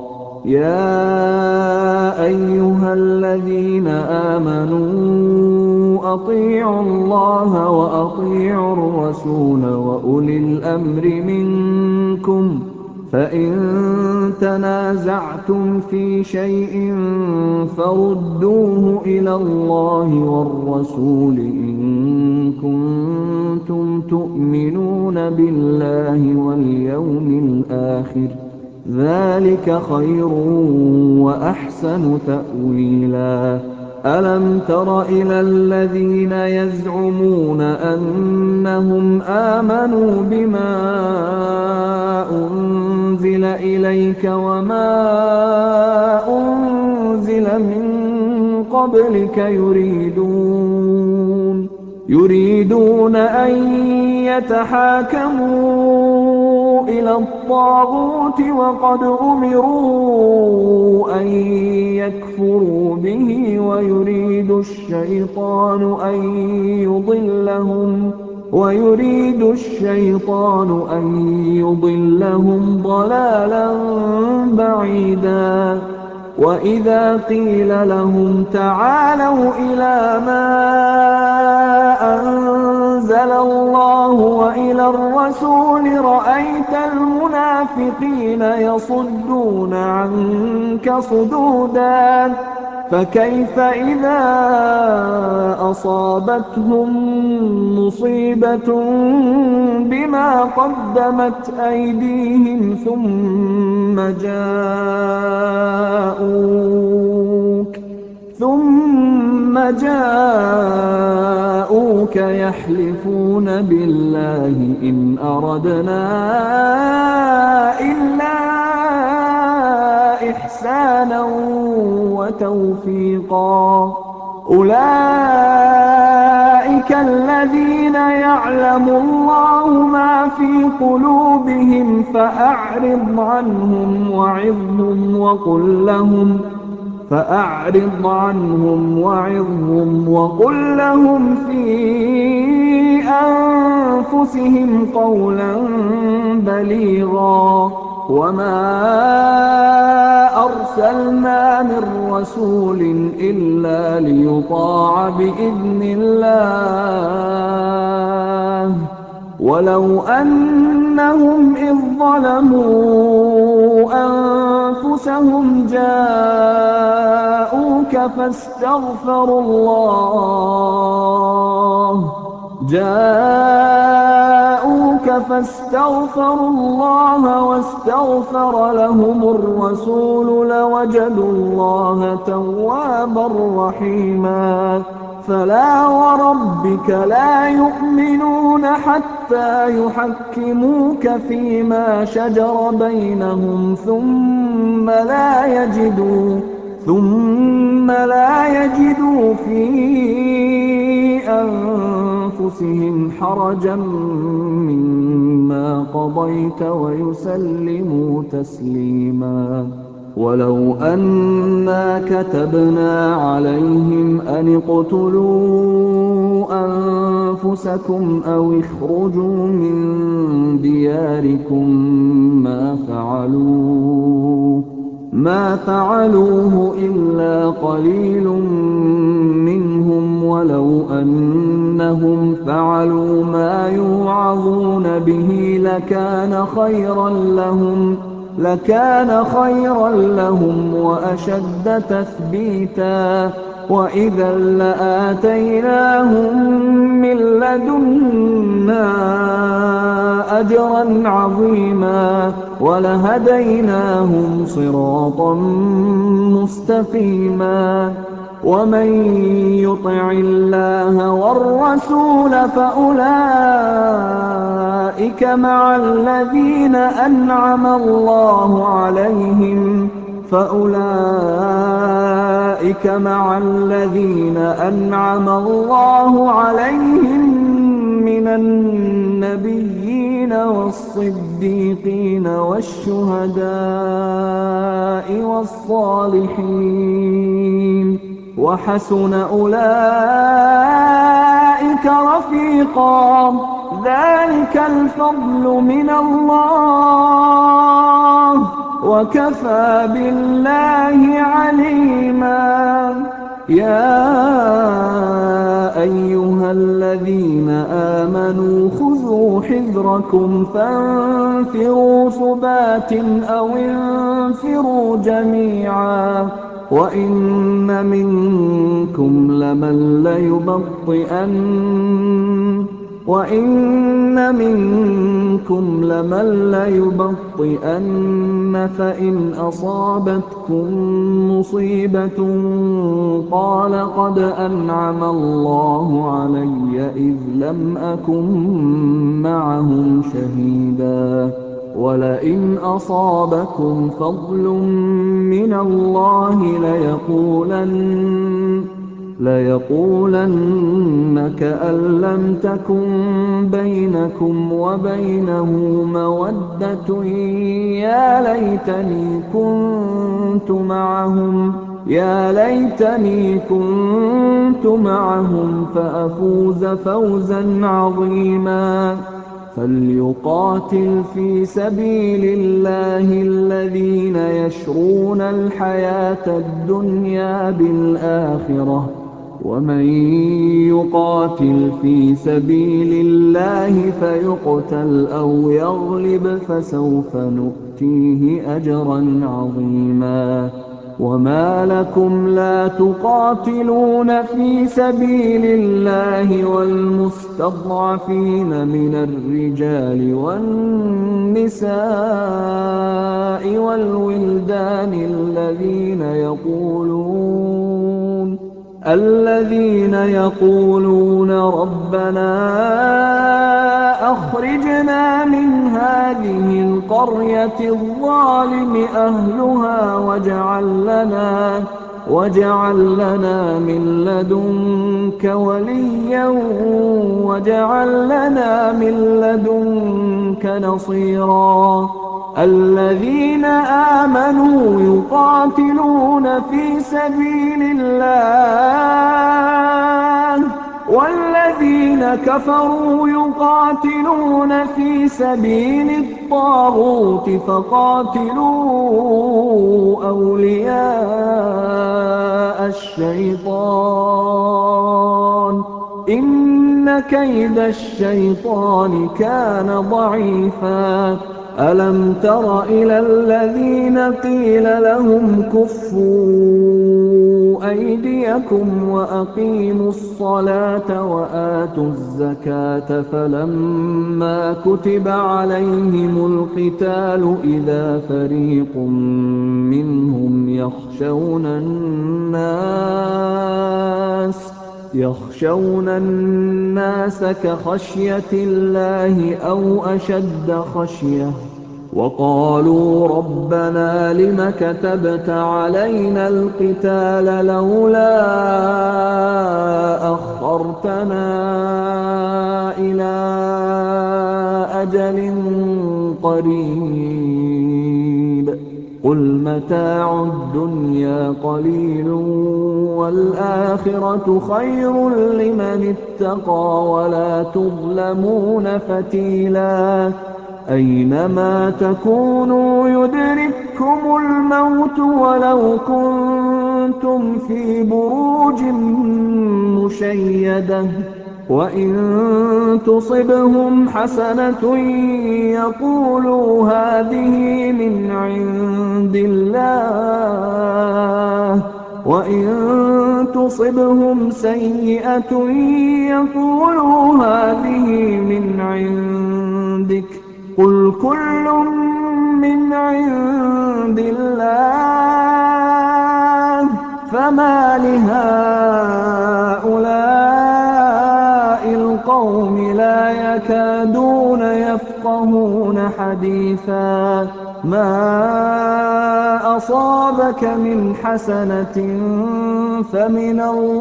يَا أَيُّهَا الَّذِينَ آمَنُوا أَطِيعُوا اللَّهَ وَأَطِيعُوا الرَّسُولَ وَأُولِي الْأَمْرِ مِنكُمْ ۖ فَإِن تَنَازَعْتُمْ فِي شَيْءٍ فَرُدُّوهُ إِلَى اللَّهِ وَالرَّسُولِ إِن كُنتُمْ تُؤْمِنُونَ بِاللَّهِ وَالْيَوْمِ الْآخِرِ ۚ ذَٰلِكَ خَيْرٌ وَأَحْسَنُ تَأْوِيلًا. أَلَمْ تَرَ إِلَى الَّذِينَ يَزْعُمُونَ أَنَّهُمْ آمَنُوا بِمَا أُنزِلَ إِلَيْكَ وَمَا أُنزِلَ مِن قَبْلِكَ يُرِيدُونَ أَن يَتَحَاكَمُوا إِلَى الطَّاغُوتِ وَقَدْ أُمِرُوا أَن يَكْفُرُوا بِهِ وَيُرِيدُ الشَّيْطَانُ أَن يُضِلَّهُمْ ضَلَالًا بَعِيدًا. وَإِذَا قِيلَ لَهُمْ تَعَالَوْا إِلَىٰ مَا أَنزَلَ اللَّهُ وَإِلَى الرَّسُولِ رَأَيْتَ الْمُنَافِقِينَ يَصُدُّونَ عَنكَ صُدُودًا. فَكَيْفَ إِذَا أَصَابَتْهُم مُّصِيبَةٌ بِمَا قَدَّمَتْ أَيْدِيهِمْ ثُمَّ جَاءُوكَ يَحْلِفُونَ بِاللَّهِ إِنْ أَرَدْنَا إِلَّا إِحْسَانًا وَتَوْفِيقًا. أُولَٰئِكَ الَّذِينَ يَعْلَمُ اللَّهُ مَا فِي قُلُوبِهِمْ فَأَعْرِضْ عَنْهُمْ وَعِظْهُمْ وَقُل لَّهُمْ فِي أَنفُسِهِمْ قَوْلًا بَلِيغًا. وَمَا أَرْسَلْنَا مِن رَّسُولٍ إِلَّا لِيُطَاعَ بِإِذْنِ اللَّهِ ۚ وَلَوْ أَنَّهُمْ إِذ ظَّلَمُوا أَنفُسَهُمْ جَاءُوكَ فَاسْتَغْفَرُوا اللَّهَ وَاسْتَغْفَرَ لَهُمُ الرَّسُولُ لَوَجَدُوا اللَّهَ تَوَّابًا رَّحِيمًا. فَلَا وَرَبِّكَ لَا يُؤْمِنُونَ حَتَّىٰ يُحَكِّمُوكَ فِيمَا شَجَرَ بَيْنَهُمْ ثُمَّ لَا يَجِدُوا فِي أَنفُسِهِمْ حَرَجًا مِّمَّا قَضَيْتَ وَيُسَلِّمُوا تَسْلِيمًا. وَلَوْ أَنَّا كَتَبْنَا عَلَيْهِمْ أَن أن اقتلوا أنفسكم أو اخرجوا من دياركم ما فعلوه إلا قليل منهم ولو أنهم فعلوا ما يوعظون به لكان خيرا لهم وأشد تثبيتا وإذا لآتيناهم من لدنا أجرا عظيما ولهديناهم صراطا مستقيما ومن يطع الله والرسول فأولئك مع الذين أنعم الله عليهم من النبيين والصديقين والشهداء والصالحين وحسن أولئك رفيقا ذلك الفضل من الله وكفى بالله عليما يا أيها الذين آمنوا خذوا حذركم فانفروا ثبات أو انفروا جميعا وإن منكم لمن ليبطئن فإن أصابتكم مصيبة قال قد أنعم الله علي إذ لم أكن معهم شهيدا ولئن أصابكم فضل من الله ليقولن كأن لم تكن بينكم وبينه مودة يا ليتني كنت معهم فأفوز فوزا عظيما فليقاتل في سبيل الله الذين يشرون الحياة الدنيا بالآخرة ومن يقاتل في سبيل الله فيقتل أو يغلب فسوف نؤتيه أجرا عظيما وما لكم لا تقاتلون في سبيل الله والمستضعفين من الرجال والنساء والولدان الذين يقولون ربنا أخرجنا من هذه القرية الظالم أهلها واجعل لنا من لدنك وليا واجعل لنا من لدنك نصيرا الذين آمنوا يقاتلون في سبيل الله والذين كفروا يقاتلون في سبيل الطاغوت فقاتلوا أولياء الشيطان إن كيد الشيطان كان ضعيفا ألم تر إلى الذين قيل لهم كفوا أيديكم وأقيموا الصلاة وآتوا الزكاة فلما كتب عليهم القتال إذا فريق منهم يخشون الناس كخشية الله أو أشد خشية وقالوا ربنا لم كتبت علينا القتال لولا أخرتنا إلى أجل قريب قل متاع الدنيا قليل وَالْآخِرَةُ خَيْرٌ لِّمَنِ اتَّقَىٰ وَلَا تُظْلَمُونَ فَتِيلًا أَيْنَمَا تَكُونُوا يُدْرِككُّمُ الْمَوْتُ وَلَوْ كُنتُمْ فِي بُرُوجٍ مُّشَيَّدَةٍ وَإِن تُصِبْهُمْ حَسَنَةٌ يَقُولُوا هَٰذِهِ مِنْ عِندِ اللَّهِ وَإِن تُصِبْهُمْ سَيِّئَةٌ يَقُولُوا هَٰذِهِ مِنْ عِندِكَ ۚ قُلْ كُلٌّ مِّنْ عِندِ اللَّهِ فَمَالِ هَٰؤُلَاءِ الْقَوْمِ لَا يَكَادُونَ يَفْقَهُونَ حَدِيثًا مَا أَصَابَكَ مِنْ حَسَنَةٍ فَمِنَ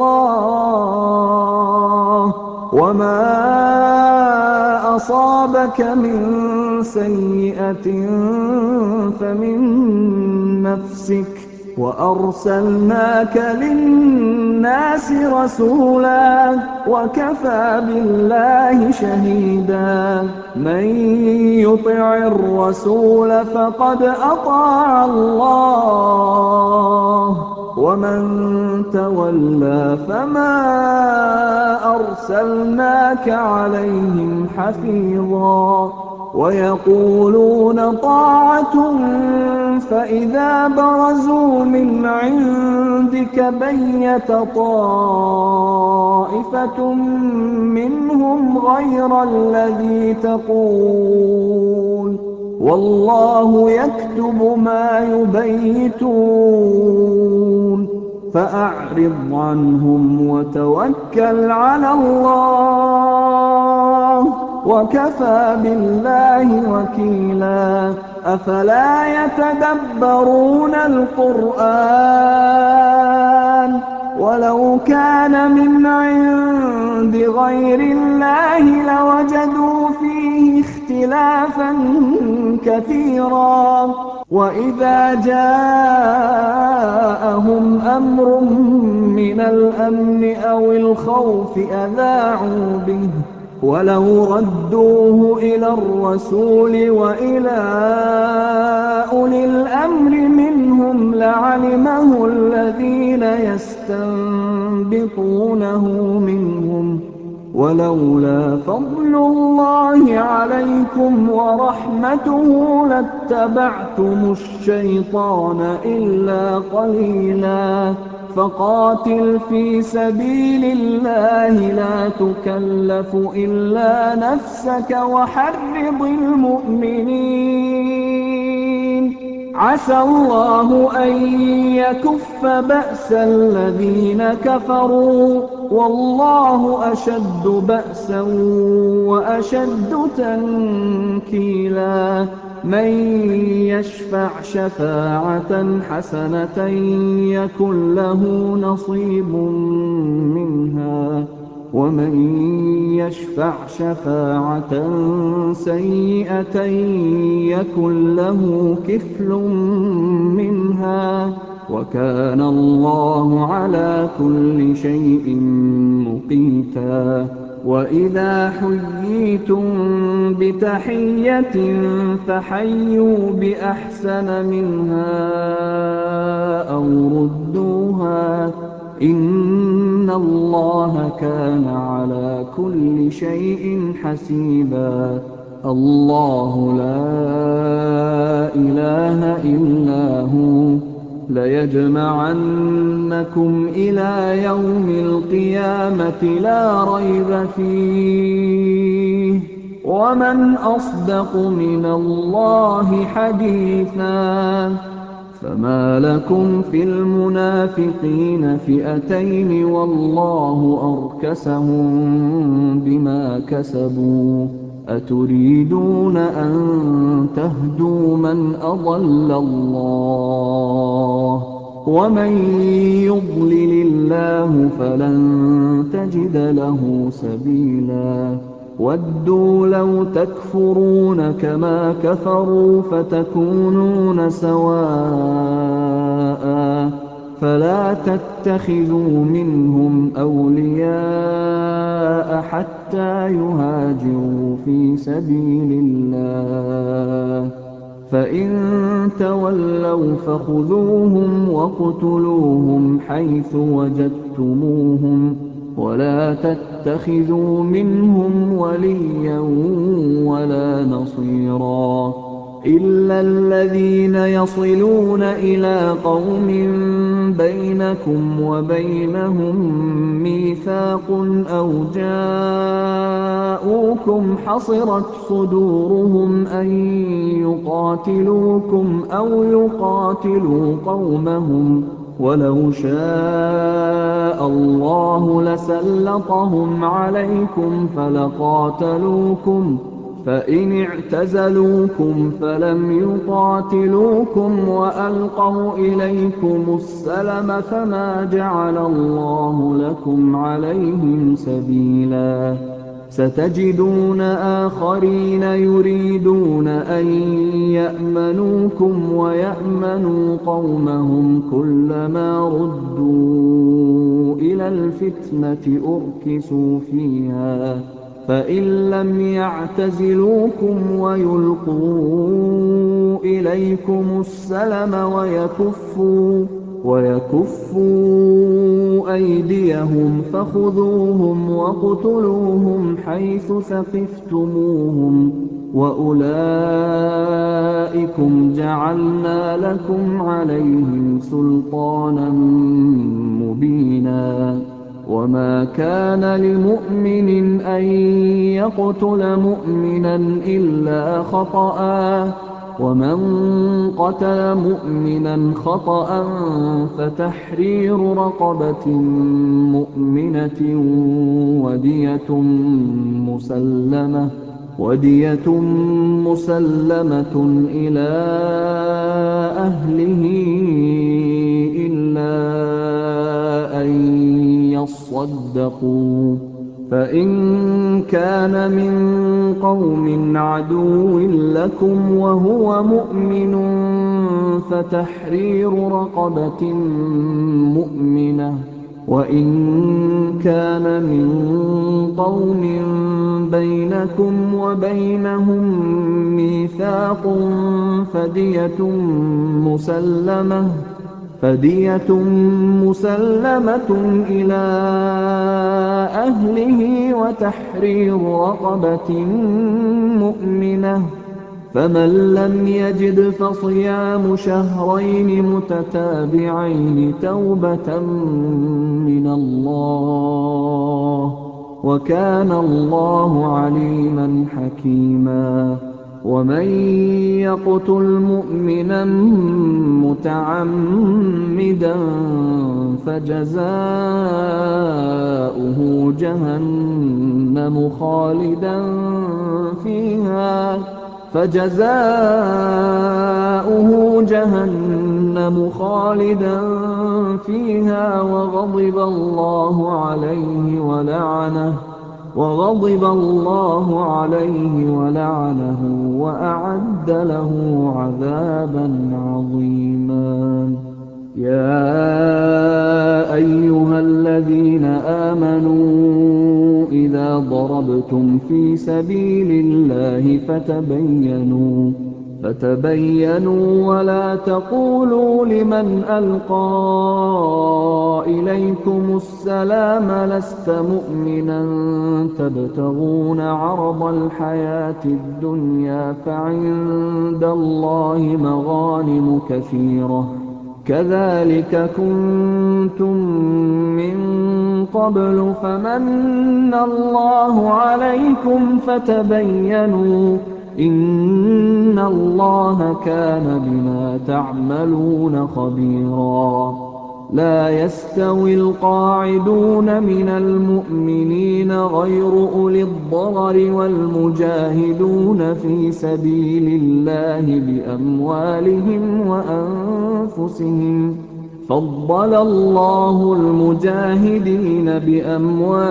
اللَّهِ وَمَا أَصَابَكَ مِن سَيِّئَةٍ فَمِن نَّفْسِكَ ۚ وَأَرْسَلْنَاكَ لِلنَّاسِ رَسُولًا ۚ وَكَفَىٰ بِاللَّهِ شَهِيدًا مَّن يُطِعِ الرَّسُولَ فَقَدْ أَطَاعَ اللَّهَ ۖ وَمَن تَوَلَّىٰ فَمَا أَرْسَلْنَاكَ عَلَيْهِمْ حَفِيظًا وَيَقُولُونَ طَاعَةٌ فَإِذَا بَرَزُوا مِنْ عِندِكَ بَيَّتَ طَائِفَةٌ مِّنْهُمْ غَيْرَ الَّذِي تَقُولُ وَاللَّهُ يَكْتُبُ مَا يُبَيِّتُونَ فَأَعْرِضْ عَنْهُمْ وَتَوَكَّلْ عَلَى اللَّهِ ۚ وَكَفَىٰ بِاللَّهِ وَكِيلًا أَفَلَا يَتَدَبَّرُونَ الْقُرْآنَ ۚ وَلَوْ كَانَ مِنْ عِندِ غَيْرِ اللَّهِ لَوَجَدُوا فِيهِ اخْتِلَافًا كَثِيرًا وَإِذَا جَاءَهُمْ أَمْرٌ مِّنَ الْأَمْنِ أَوِ الْخَوْفِ أَذَاعُوا بِهِ ۖ وَلَوْ رَدُّوهُ إِلَى الرَّسُولِ وَإِلَىٰ أُولِي الْأَمْرِ مِنْهُمْ لَعَلِمَهُ الَّذِينَ يَسْتَنبِطُونَهُ مِنْهُمْ ۗ وَلَوْلَا فَضْلُ اللَّهِ عَلَيْكُمْ وَرَحْمَتُهُ لَاتَّبَعْتُمُ الشَّيْطَانَ إِلَّا قَلِيلًا فَقَاتِلْ فِي سَبِيلِ اللَّهِ لَا تُكَلَّفُ إِلَّا نَفْسَكَ وَحَرِّضِ الْمُؤْمِنِينَ عَسَى اللَّهُ أَن يَكُفَّ بَأْسَ الَّذِينَ كَفَرُوا ۚ وَاللَّهُ أَشَدُّ بَأْسًا وَأَشَدُّ تَنكِيلًا مَّن يَشْفَعْ شَفَاعَةً حَسَنَةً يَكُن لَّهُ نَصِيبٌ مِّنْهَا ۖ وَمَن يَشْفَعْ شَفَاعَةً سَيِّئَةً يَكُن لَّهُ كِفْلٌ مِّنْهَا ۗ وَكَانَ اللَّهُ عَلَىٰ كُلِّ شَيْءٍ مُّقِيتًا وَإِذَا حُيِّيتُم بِتَحِيَّةٍ فَحَيُّوا بِأَحْسَنَ مِنْهَا أَوْ رُدُّوهَا ۗ إِنَّ اللَّهَ كَانَ عَلَىٰ كُلِّ شَيْءٍ حَسِيبًا اللَّهُ لَا إِلَٰهَ إِلَّا هُوَ لَيَجْمَعَنَّكُمْ إِلَىٰ يَوْمِ الْقِيَامَةِ لَا رَيْبَ فِيهِ ۗ وَمَنْ أَصْدَقُ مِنَ اللَّهِ حَدِيثًا فَمَا لَكُمْ فِي الْمُنَافِقِينَ فِئَتَيْنِ وَاللَّهُ أَرْكَسَهُم بِمَا كَسَبُوا ۚ أَتُرِيدُونَ أَن تَهْدُوا مَنْ أَضَلَّ اللَّهُ ۖ وَمَن يُضْلِلِ اللَّهُ فَلَن تَجِدَ لَهُ سَبِيلًا وَدُّوا لَوْ تَكْفُرُونَ كَمَا كَفَرُوا فَتَكُونُونَ سَوَاءً فلا تتخذوا منهم أولياء حتى يهاجروا في سبيل الله، فإن تولوا فخذوهم وَاقْتُلُوهُمْ حيث وجدتموهم، ولا تتخذوا منهم وليا ولا نصيرا إلا الذين يصلون إلى قوم بينكم وبينهم ميثاق أو جاءوكم حصرت صدورهم أن يقاتلوكم أو يقاتلوا قومهم، ولو شاء الله لسلطهم عليكم فلقاتلوكم، فإن اعتزلوكم فلم يقاتلوكم وألقوا إليكم السلم فما جعل الله لكم عليهم سبيلا. ستجدون آخرين يريدون أن يأمنوكم ويأمنوا قومهم، كلما ردوا إلى الفتنة أركسوا فيها، فإن لم يعتزلوكم ويلقوا إليكم السلم ويكفوا أيديهم فخذوهم واقتلوهم حيث ثقفتموهم، وأولئكم جعلنا لكم عليهم سلطانا مبينا. وما كان لمؤمن أن يقتل مؤمنا إلا خطأ، ومن قتل مؤمنا خطأ فتحرير رقبة مؤمنة ودية مسلمة إلى أهله إلا أن يصدقوا، فإن كان من قوم عدو لكم وهو مؤمن فتحرير رقبة مؤمنة، وإن كان من قوم بينكم وبينهم ميثاق فدية مسلمة إلى أهله وتحرير رقبة مؤمنة، فمن لم يجد فصيام شهرين متتابعين توبة من الله، وكان الله عليما حكيما. ومن يقتل مؤمنا متعمدا فجزاؤه جهنم خالدا فيها وغضب الله عليه ولعنه وأعد له عذابا عظيما. يا أيها الذين آمنوا إذا ضربتم في سبيل الله فتبينوا ولا تقولوا لمن ألقى إليكم السلام لست مؤمنا تبتغون عرض الحياة الدنيا فعند الله مغانم كثيرة، كذلك كنتم من قبل فمن الله عليكم فتبينوا، إن الله كان بما تعملون خبيرا. لا يستوي القاعدون من المؤمنين غير أولي الضرر والمجاهدون في سبيل الله بأموالهم وأنفسهم، فضل الله المجاهدين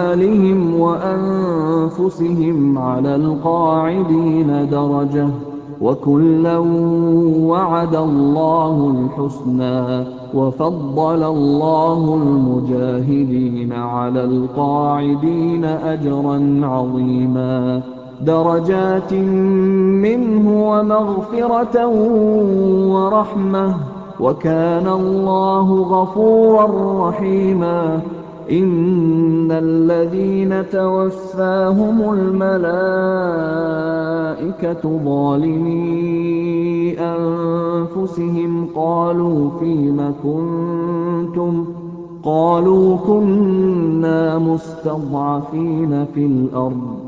بأموالهم وأنفسهم على القاعدين درجة، وَكُلًّا وَعَدَ اللَّهُ الْحُسْنَىٰ ۚ وَفَضَّلَ اللَّهُ الْمُجَاهِدِينَ عَلَى الْقَاعِدِينَ أَجْرًا عَظِيمًا دَرَجَاتٍ مِّنْهُ وَمَغْفِرَةً وَرَحْمَةً ۚ وَكَانَ اللَّهُ غَفُورًا رَّحِيمًا إِنَّ الَّذِينَ تَوَفَّاهُمُ الْمَلَائِكَةُ ظَالِمِي أَنفُسِهِمْ قَالُوا فِيمَ كُنتُمْ ۖ قَالُوا كُنَّا مُسْتَضْعَفِينَ فِي الْأَرْضِ ۚ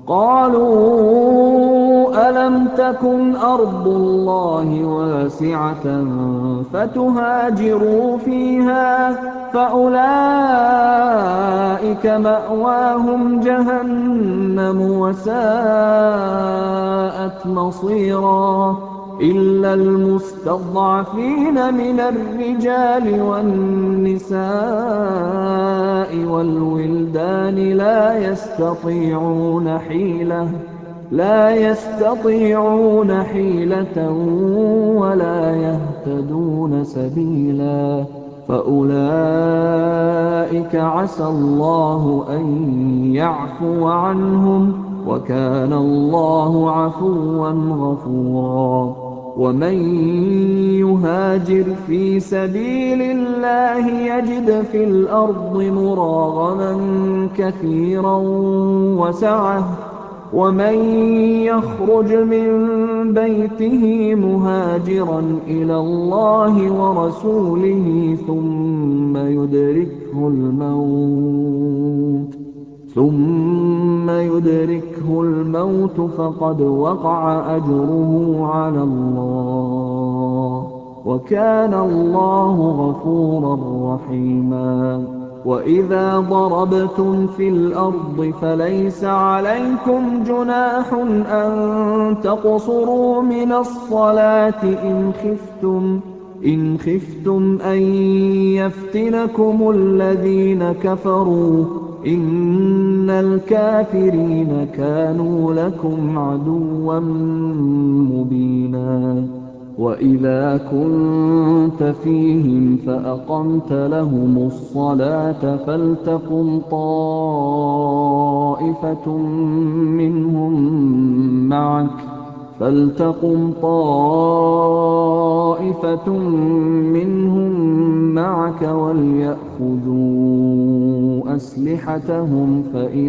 قَالُوا أَلَمْ تَكُنْ أَرْضُ اللَّهِ وَاسِعَةً فَتُهَاجِرُوا فِيهَا ۚ فَأُولَٰئِكَ مَأْوَاهُمْ جَهَنَّمُ ۖ وَسَاءَتْ مَصِيرًا إِلَّا الْمُسْتَضْعَفِينَ مِنَ الرِّجَالِ وَالنِّسَاءِ وَالْوِلْدَانِ لَا يَسْتَطِيعُونَ حِيلَةً وَلَا يَهْتَدُونَ سَبِيلًا فَأُولَٰئِكَ عَسَى اللَّهُ أَن يَعْفُوَ عَنْهُمْ ۚ وَكَانَ اللَّهُ عَفُوًّا غَفُورًا وَمَن يُهَاجِرْ فِي سَبِيلِ اللَّهِ يَجِدْ فِي الْأَرْضِ مُرَاغَمًا كَثِيرًا وَسَعَةً ۚ وَمَن يَخْرُجْ مِن بَيْتِهِ مُهَاجِرًا إِلَى اللَّهِ وَرَسُولِهِ ثُمَّ يُدْرِكْهُ الْمَوْتُ فَقَدْ وَقَعَ أَجْرُهُ عَلَى اللَّهِ ۗ وَكَانَ اللَّهُ غَفُورًا رَّحِيمًا وَإِذَا ضَرَبْتُمْ فِي الْأَرْضِ فَلَيْسَ عَلَيْكُمْ جُنَاحٌ أَن تَقْصُرُوا مِنَ الصَّلَاةِ إِنْ خِفْتُمْ أَن يَفْتِنَكُمُ الَّذِينَ كَفَرُوا ۚ إِنَّ الْكَافِرِينَ كَانُوا لَكُمْ عَدُوًّا مُّبِينًا وَإِذَا كُنتَ فِيهِمْ فَأَقَمْتَ لَهُمُ الصَّلَاةَ فَلْتَقُمْ طَائِفَةٌ مِّنْهُم مَّعَكَ وَلْيَأْخُذُوا أَسْلِحَتَهُمْ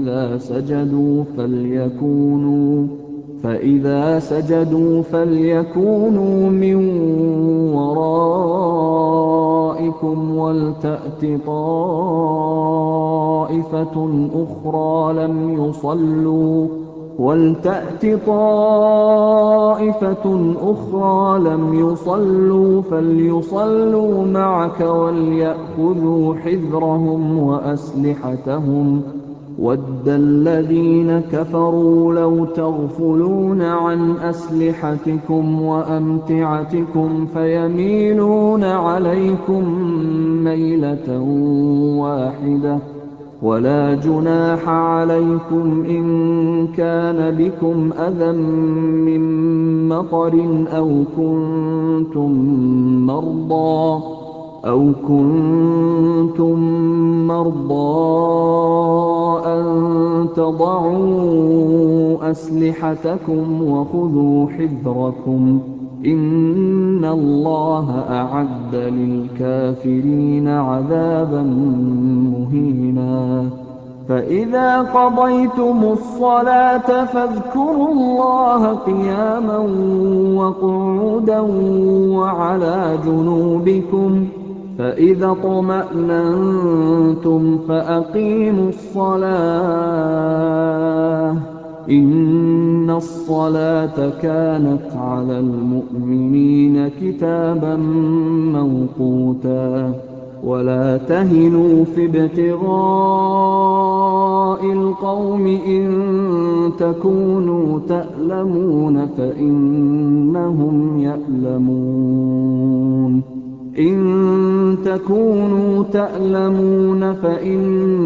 فَإِذَا سَجَدُوا فَلْيَكُونُوا مِن وَرَائِكُمْ وَلْتَأْتِ طَائِفَةٌ أُخْرَىٰ لَمْ يُصَلُّوا فَلْيُصَلُّوا مَعَكَ وَلْيَأْخُذُوا حِذْرَهُمْ وَأَسْلِحَتَهُمْ ۗ وَدَّ الَّذِينَ كَفَرُوا لَوْ تَغْفُلُونَ عَنْ أَسْلِحَتِكُمْ وَأَمْتِعَتِكُمْ فَيَمِيلُونَ عَلَيْكُم مَّيْلَةً وَاحِدَةً ۚ وَلَا جُنَاحَ عَلَيْكُمْ إِن كَانَ بِكُمْ أَذًى مِّن مَّطَرٍ أَوْ كُنتُم مَّرْضَىٰ أَن تَضَعُوا أَسْلِحَتَكُمْ وَخُذُوا حِذْرَكُمْ ۗ إِنَّ اللَّهَ أَعَدَّ لِلْكَافِرِينَ عَذَابًا مُّهِينًا فَإِذَا قَضَيْتُمُ الصَّلَاةَ فَاذْكُرُوا اللَّهَ قِيَامًا وَقُعُودًا وَعَلَىٰ جُنُوبِكُمْ ۚ فَإِذَا اطْمَأْنَنتُمْ فَأَقِيمُوا الصَّلَاةَ ۚ إِنَّ الصَّلَاةَ كَانَتْ عَلَى الْمُؤْمِنِينَ كِتَابًا مَّوْقُوتًا وَلَا تَهِنُوا فِي ابْتِغَاءِ الْقَوْمِ إِن تَكُونُوا تَأْلَمُونَ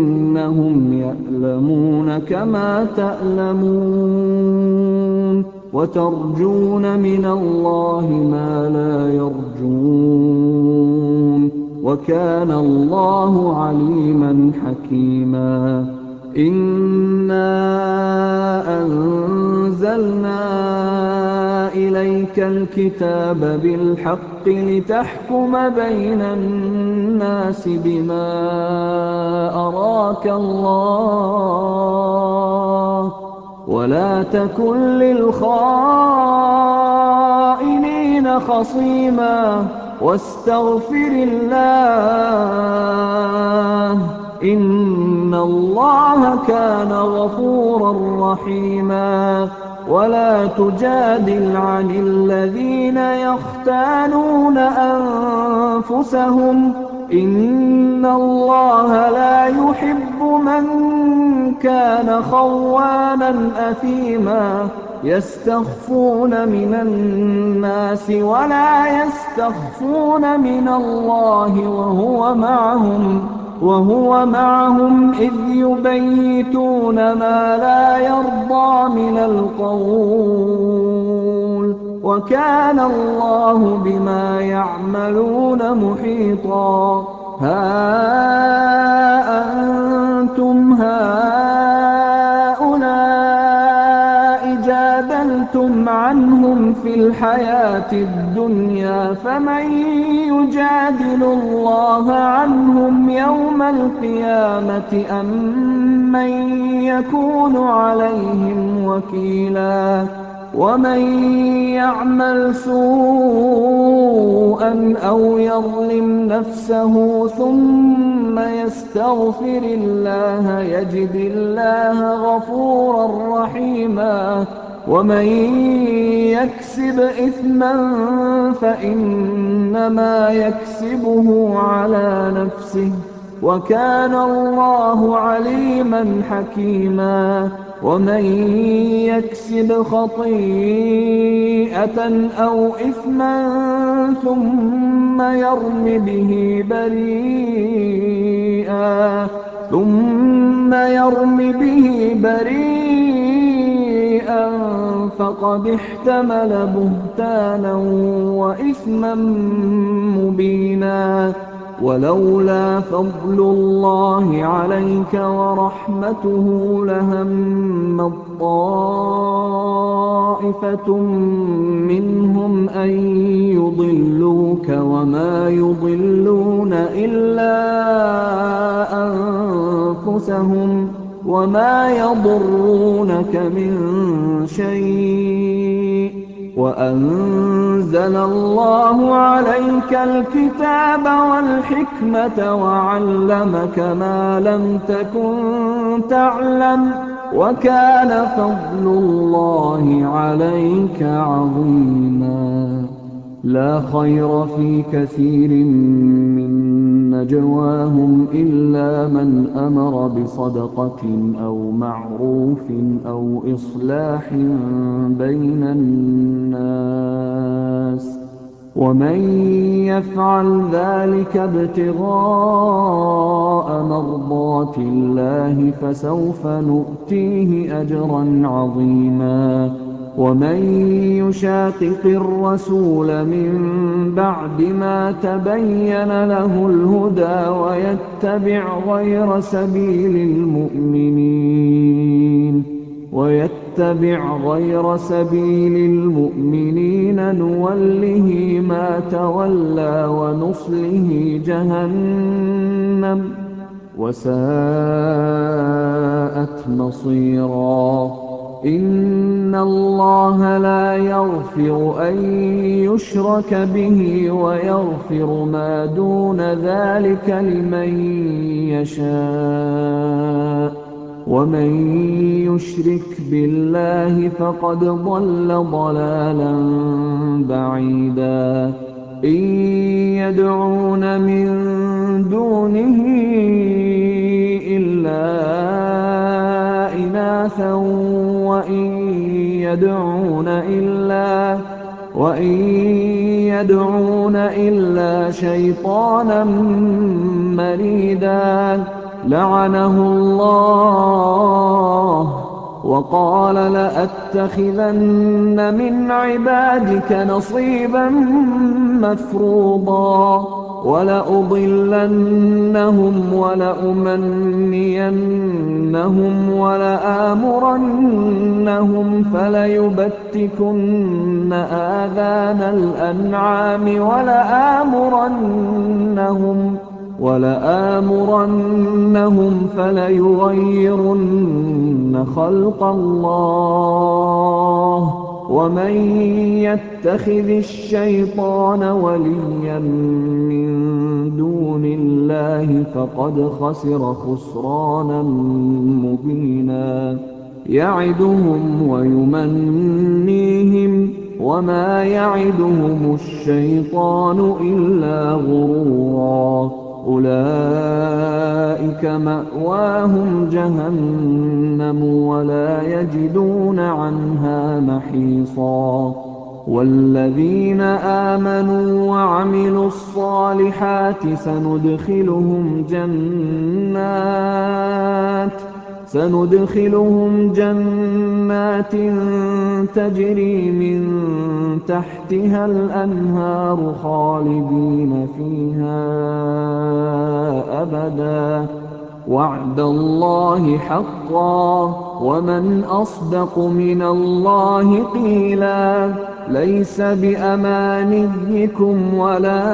فَإِنَّهُمْ يَأْلَمُونَ كَمَا تَأْلَمُونَ وترجون من الله ما لا يرجون وكان الله عليما حكيما إنا أنزلنا إليك الكتاب بالحق لتحكم بين الناس بما أراك الله ولا تكن للخائنين خصيما واستغفر الله إن الله كان غفورا رحيما ولا تجادل عن الذين يختانون أنفسهم إن الله لا يحب من كان خوانا أثيما يستخفون من الناس ولا يستخفون من الله وهو معهم إذ يبيتون ما لا يرضى من القول وكان الله بما يعملون محيطا ها أنتم هؤلاء جادلتم عنهم في الحياة الدنيا فمن يجادل الله عنهم يوم القيامة أم من يكون عليهم وكيلا ومن يعمل سوءا أو يظلم نفسه ثم يستغفر الله يجد الله غفورا رحيما ومن يكسب إثما فإنما يكسبه على نفسه وكان الله عليما حكيما ومن يكسب خطيئة أو إثما ثم يرم به بريئا فقد احتمل بهتانا وإثما مبينا ولولا فضل الله عليك ورحمته لهمت طائفة منهم أن يضلوك وما يضلون إلا أنفسهم وما يضرونك من شيء وأنزل الله عليك الكتاب والحكمة وعلمك ما لم تكن تعلم وكان فضل الله عليك عظيما لا خير في كثير من نجواهم إلا من أمر بصدقة أو معروف أو إصلاح بين الناس ومن يفعل ذلك ابتغاء مرضات الله فسوف نؤتيه أجرا عظيما ومن يشاقق الرسول من بعد ما تبين له الهدى ويتبع غير سبيل المؤمنين نوله ما تولى ونصله جهنم وساءت مصيرا إن الله لا يغفر أن يشرك به ويغفر ما دون ذلك لمن يشاء ومن يشرك بالله فقد ضل ضلالا بعيدا إن يدعون من دونه إلا إناثا وإن يدعون إلا شيطانا مريدا لعنه الله وقال لأتخذن من عبادك نصيبا مفروضا ولأضلنهم ولأمنينهم ولآمرنهم فليبتكن آذان الأنعام ولآمرنهم فليغيرن خلق الله ومن يتخذ الشيطان وليا من دون الله فقد خسر خسرانا مبينا يعدهم ويمنيهم وما يعدهم الشيطان إلا غرورا أولئك مأواهم جهنم ولا يجدون عنها محيصا والذين آمنوا وعملوا الصالحات سندخلهم جنات تجري من تحتها الأنهار خالدين فيها أبدا وعد الله حقا ومن أصدق من الله قيلا ليس بأمانيكم ولا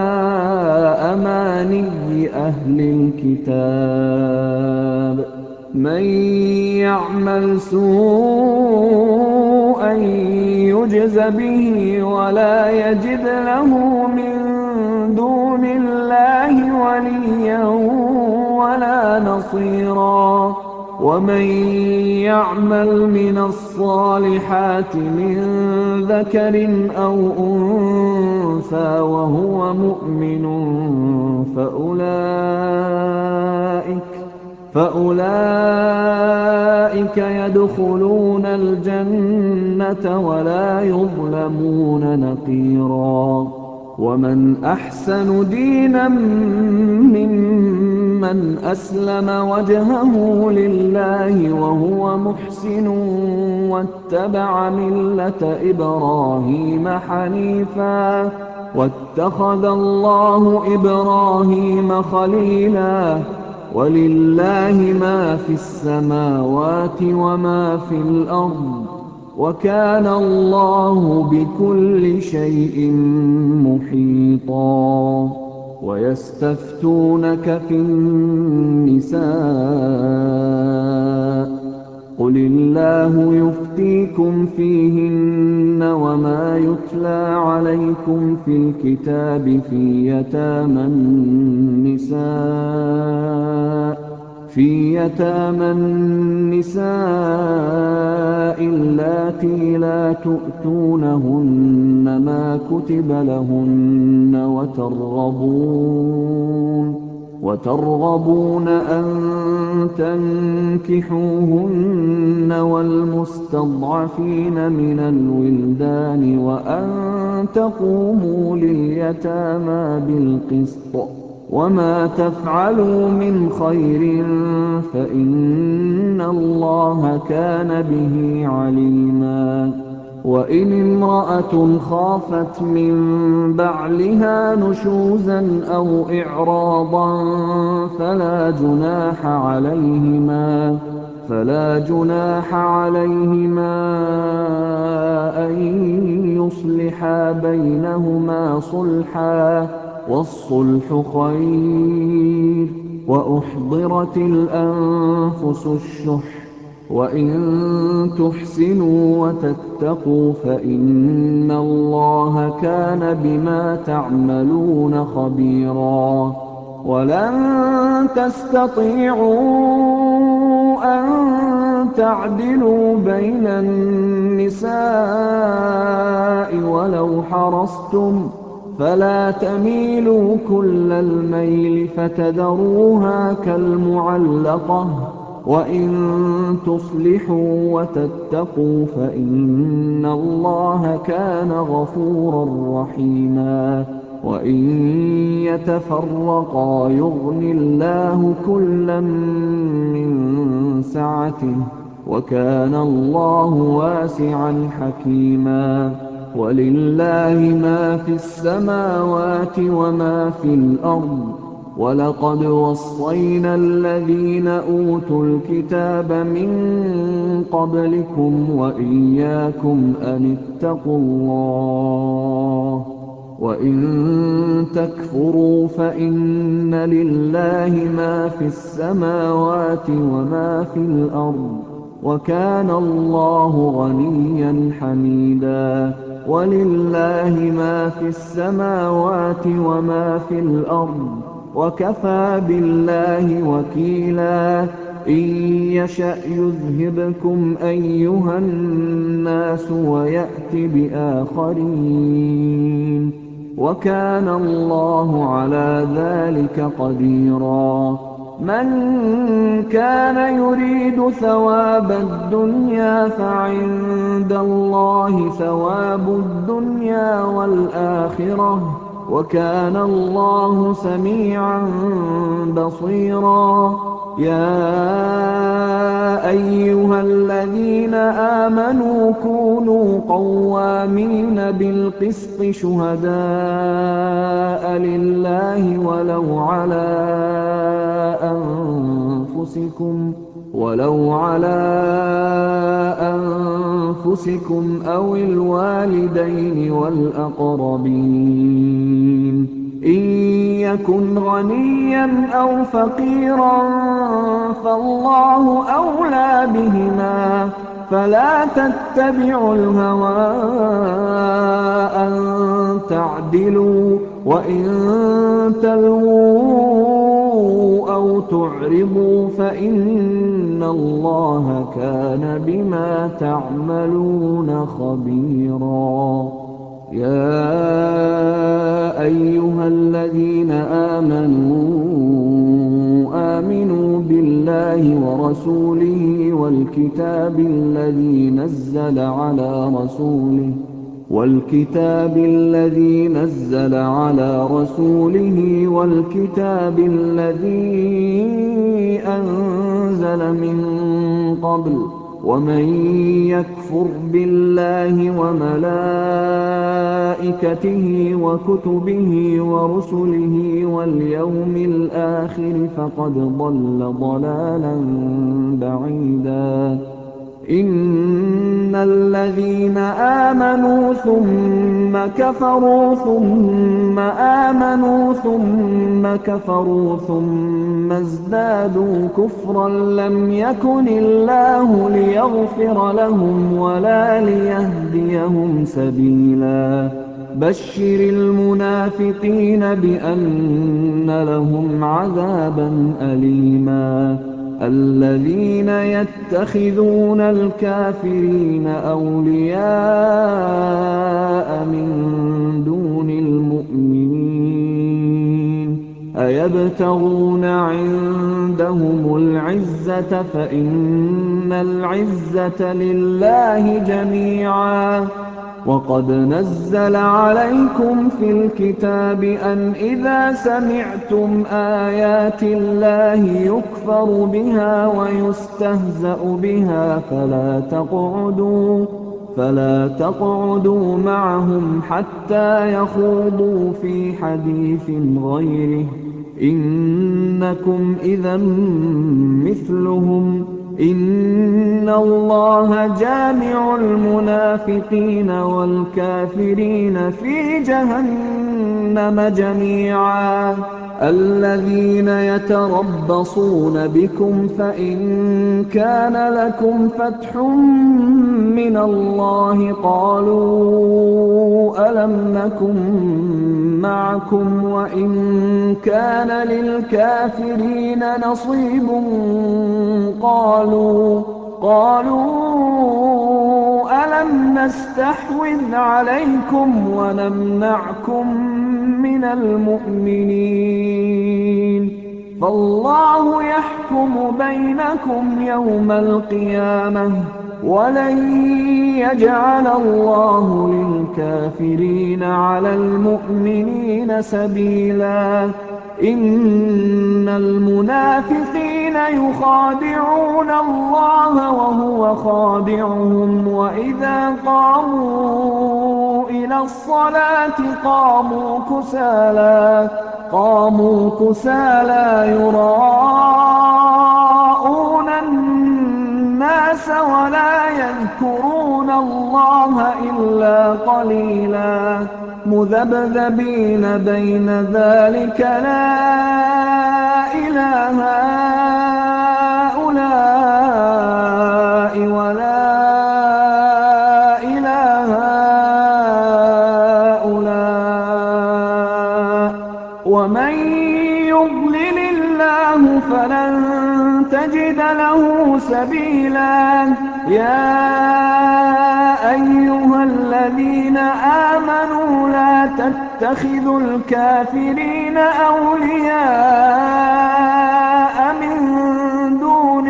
أماني أهل الكتاب من يعمل سوءا يجز به ولا يجد له من دون الله وليا ولا نصيرا ومن يعمل من الصالحات من ذكر أو أنثى وهو مؤمن فأولئك يدخلون الجنة ولا يظلمون نقيرا ومن أحسن دينا ممن أسلم وجهه لله وهو محسن واتبع ملة إبراهيم حنيفا واتخذ الله إبراهيم خليلا ولله ما في السماوات وما في الأرض وكان الله بكل شيء محيطا ويستفتونك في النساء قل الله يفتيكم فيهن وما يتلى عليكم في الكتاب في يتامى النساء اللاتي لا تؤتونهن ما كتب لهن وترغبون أن تنكحوهن والمستضعفين من الولدان وأن تقوموا لليتامى بالقسط وما تفعلوا من خير فإن الله كان به عليما وإن امرأة خافت من بعلها نشوزا أو إعراضا فلا جناح عليهما أن يصلحا بينهما صلحا والصلح خير وأحضرت الأنفس الشح وإن تحسنوا وتتقوا فإن الله كان بما تعملون خبيرا ولن تستطيعوا أن تعدلوا بين النساء ولو حرصتم فلا تميلوا كل الميل فتذروها كالمعلقة وإن تصلحوا وتتقوا فإن الله كان غفورا رحيما وإن يتفرقا يغن الله كلا من سعته وَكَانَ اللَّهُ وَاسِعًا حَكِيمًا وَلِلَّهِ مَا فِي السَّمَاوَاتِ وَمَا فِي الْأَرْضِ وَلَقَدْ وَصَّيْنَا الَّذِينَ أُوتُوا الْكِتَابَ مِن قَبْلِكُمْ وَإِيَّاكُمْ أَنِ اتَّقُوا اللَّهَ وَإِن تَكْفُرُوا فَإِنَّ لِلَّهِ مَا فِي السَّمَاوَاتِ وَمَا فِي الْأَرْضِ وَكَانَ اللَّهُ غَنِيًّا حَمِيدًا وَلِلَّهِ مَا فِي السَّمَاوَاتِ وَمَا فِي الْأَرْضِ وَكَفَىٰ بِاللَّهِ وَكِيلًا إِن يَشَأْ يُذْهِبْكُمْ أَيُّهَا النَّاسُ وَيَأْتِ بِآخَرِينَ وَكَانَ اللَّهُ عَلَىٰ ذَٰلِكَ قَدِيرًا مَن كَانَ يُرِيدُ ثَوَابَ الدُّنْيَا فَعِندَ اللَّهِ ثَوَابُ الدُّنْيَا وَالْآخِرَةِ ۚ وَكَانَ اللَّهُ سَمِيعًا بَصِيرًا يَا أَيُّهَا الَّذِينَ آمَنُوا كُونُوا قَوَّامِينَ بِالْقِسْطِ شُهَدَاءَ لِلَّهِ وَلَوْ عَلَىٰ أَنفُسِكُمْ أَوِ الْوَالِدَيْنِ وَالْأَقْرَبِينَ إِن يَكُنْ غَنِيًّا أَوْ فَقِيرًا فَاللَّهُ أَوْلَىٰ بِهِمَا فَلَا تَتَّبِعُوا الْهَوَىٰ أَن تَعْدِلُوا ۚ وَإِن تَلْوُوا أَوْ تُعْرِضُوا فَإِنَّ اللَّهَ كَانَ بِمَا تَعْمَلُونَ خَبِيرًا يَا أَيُّهَا الَّذِينَ آمِنُوا بِاللَّهِ وَرَسُولِهِ وَالْكِتَابِ الَّذِي نَزَّلَ عَلَىٰ رَسُولِهِ وَالْكِتَابِ الَّذِي أَنزَلَ مِن قَبْلُ ۚ وَمَن يَكْفُرْ بِاللَّهِ وَمَلَائِكَتِهِ وَكُتُبِهِ وَرُسُلِهِ وَالْيَوْمِ الْآخِرِ فَقَدْ ضَلَّ ضَلَالًا بَعِيدًا إِنَّ الَّذِينَ آمَنُوا ثُمَّ كَفَرُوا ثُمَّ آمَنُوا ثُمَّ كَفَرُوا ثُمَّ ازْدَادُوا كُفْرًا لَّمْ يَكُنِ اللَّهُ لِيَغْفِرَ لَهُمْ وَلَا لِيَهْدِيَهُمْ سَبِيلًا بَشِّرِ الْمُنَافِقِينَ بِأَنَّ لَهُمْ عَذَابًا أَلِيمًا الَّذِينَ يَتَّخِذُونَ الْكَافِرِينَ أَوْلِيَاءَ مِن دُونِ الْمُؤْمِنِينَ أَيَبْتَغُونَ عِندَهُمُ الْعِزَّةَ فَإِنَّ الْعِزَّةَ لِلَّهِ جَمِيعًا وَقَدْ نَزَّلَ عَلَيْكُمْ فِي الْكِتَابِ أَنْ إِذَا سَمِعْتُمْ آيَاتِ اللَّهِ يُكْفَرُ بِهَا وَيُسْتَهْزَأُ بِهَا فَلَا تَقْعُدُوا مَعَهُمْ حَتَّىٰ يَخُوضُوا فِي حَدِيثٍ غَيْرِهِ ۚ إِنَّكُمْ إِذًا مِّثْلُهُمْ ۗ إِنَّ اللَّهَ جَامِعُ الْمُنَافِقِينَ وَالْكَافِرِينَ فِي جَهَنَّمَ جَمِيعًا الَّذِينَ يَتَرَبَّصُونَ بِكُمْ فَإِن كَانَ لَكُمْ فَتْحٌ مِّنَ اللَّهِ قَالُوا أَلَمْ نَكُن مَّعَكُمْ وَإِن كَانَ لِلْكَافِرِينَ نَصِيبٌ قَالُوا أَلَمْ نَسْتَحْوِذْ عَلَيْكُمْ وَنَمْنَعْكُم مِّنَ الْمُؤْمِنِينَ فَاللَّهُ يَحْكُمُ بَيْنَكُمْ يَوْمَ الْقِيَامَةِ ۗ وَلَن يَجْعَلَ اللَّهُ لِلْكَافِرِينَ عَلَى الْمُؤْمِنِينَ سَبِيلًا إِنَّ الْمُنَافِقِينَ يُخَادِعُونَ اللَّهَ وَهُوَ خَادِعُهُمْ وَإِذَا قَامُوا إِلَى الصَّلَاةِ قَامُوا كُسَالَىٰ يُرَاءُونَ النَّاسَ وَلَا يَذْكُرُونَ اللَّهَ إِلَّا قَلِيلًا مُّذَبْذَبِينَ بَيْنَ ذَٰلِكَ لَا إِلَىٰ هَٰؤُلَاءِ وَلَا إِلَىٰ هَٰؤُلَاءِ ۚ وَمَن يُضْلِلِ اللَّهُ فَلَن تَجِدَ لَهُ سَبِيلًا يَا أَيُّهَا الَّذِينَ آمَنُوا لَا تَتَّخِذُوا الْكَافِرِينَ أَوْلِيَاءَ مِن دُونِ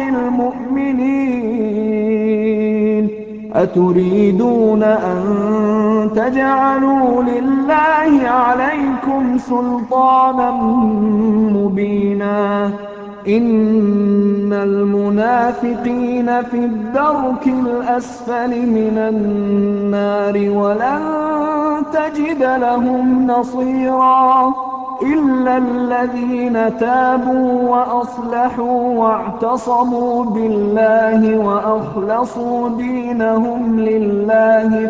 الْمُؤْمِنِينَ أَتُرِيدُونَ أَن تَجْعَلُوا لِلَّهِ عَلَيْكُمْ سُلْطَانًا مُّبِينًا إِنَّ الْمُنَافِقِينَ فِي الدَّرْكِ الْأَسْفَلِ مِنَ النَّارِ وَلَن تَجِدَ لَهُمْ نَصِيرًا إِلَّا الَّذِينَ تَابُوا وَأَصْلَحُوا وَاعْتَصَمُوا بِاللَّهِ وَأَخْلَصُوا دِينَهُمْ لِلَّهِ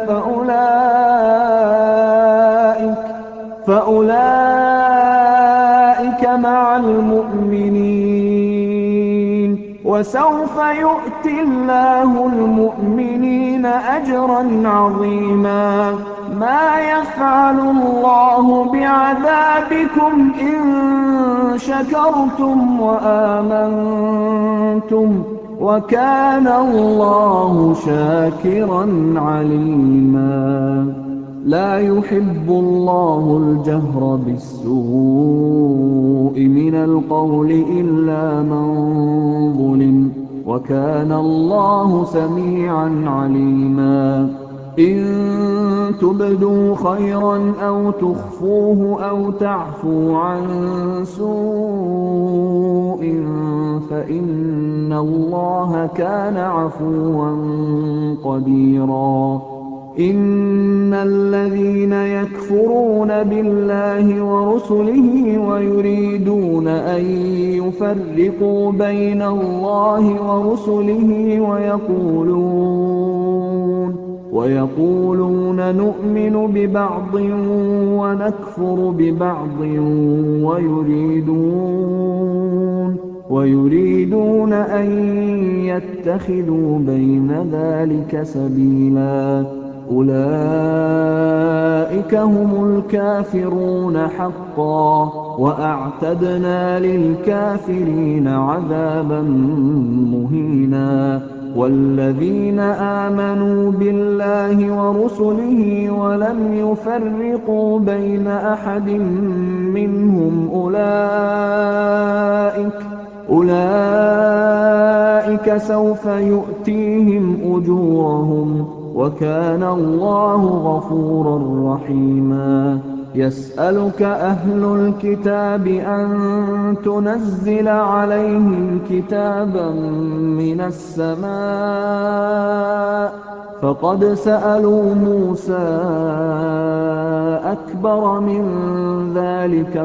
فَأُولَٰئِكَ مَعَ الْمُؤْمِنِينَ ۖ وَسَوْفَ يُؤْتِ اللَّهُ الْمُؤْمِنِينَ أَجْرًا عَظِيمًا مَا يَفْعَلُ اللَّهُ بِعَذَابِكُمْ إِن شَكَرْتُمْ وَآمَنتُمْ ۚ وَكَانَ اللَّهُ شَاكِرًا عَلِيمًا لا يحب الله الجهر بالسوء من القول إلا من ظلم وكان الله سميعا عليما إن تبدوا خيرا أو تخفوه أو تعفوا عن سوء فإن الله كان عفوا قديرا إِنَّ الَّذِينَ يَكْفُرُونَ بِاللَّهِ وَرُسُلِهِ وَيُرِيدُونَ أَن يُفَرِّقُوا بَيْنَ اللَّهِ وَرُسُلِهِ وَيَقُولُونَ نُؤْمِنُ بِبَعْضٍ وَنَكْفُرُ بِبَعْضٍ وَيُرِيدُونَ أَن يَتَّخِذُوا بَيْنَ ذَلِكَ سَبِيلًا أُولَٰئِكَ هُمُ الْكَافِرُونَ حَقًّا ۚ وَأَعْتَدْنَا لِلْكَافِرِينَ عَذَابًا مُّهِينًا وَالَّذِينَ آمَنُوا بِاللَّهِ وَرُسُلِهِ وَلَمْ يُفَرِّقُوا بَيْنَ أَحَدٍ مِّنْهُمْ أُولَٰئِكَ سَوْفَ يُؤْتِيهِمْ أُجُورَهُمْ ۗ وَكَانَ اللَّهُ غَفُورًا رَّحِيمًا يَسْأَلُكَ أَهْلُ الْكِتَابِ أَن تُنَزِّلَ عَلَيْهِمْ كِتَابًا مِّنَ السَّمَاءِ ۚ فَقَدْ سَأَلُوا مُوسَىٰ أَكْبَرَ مِن ذَٰلِكَ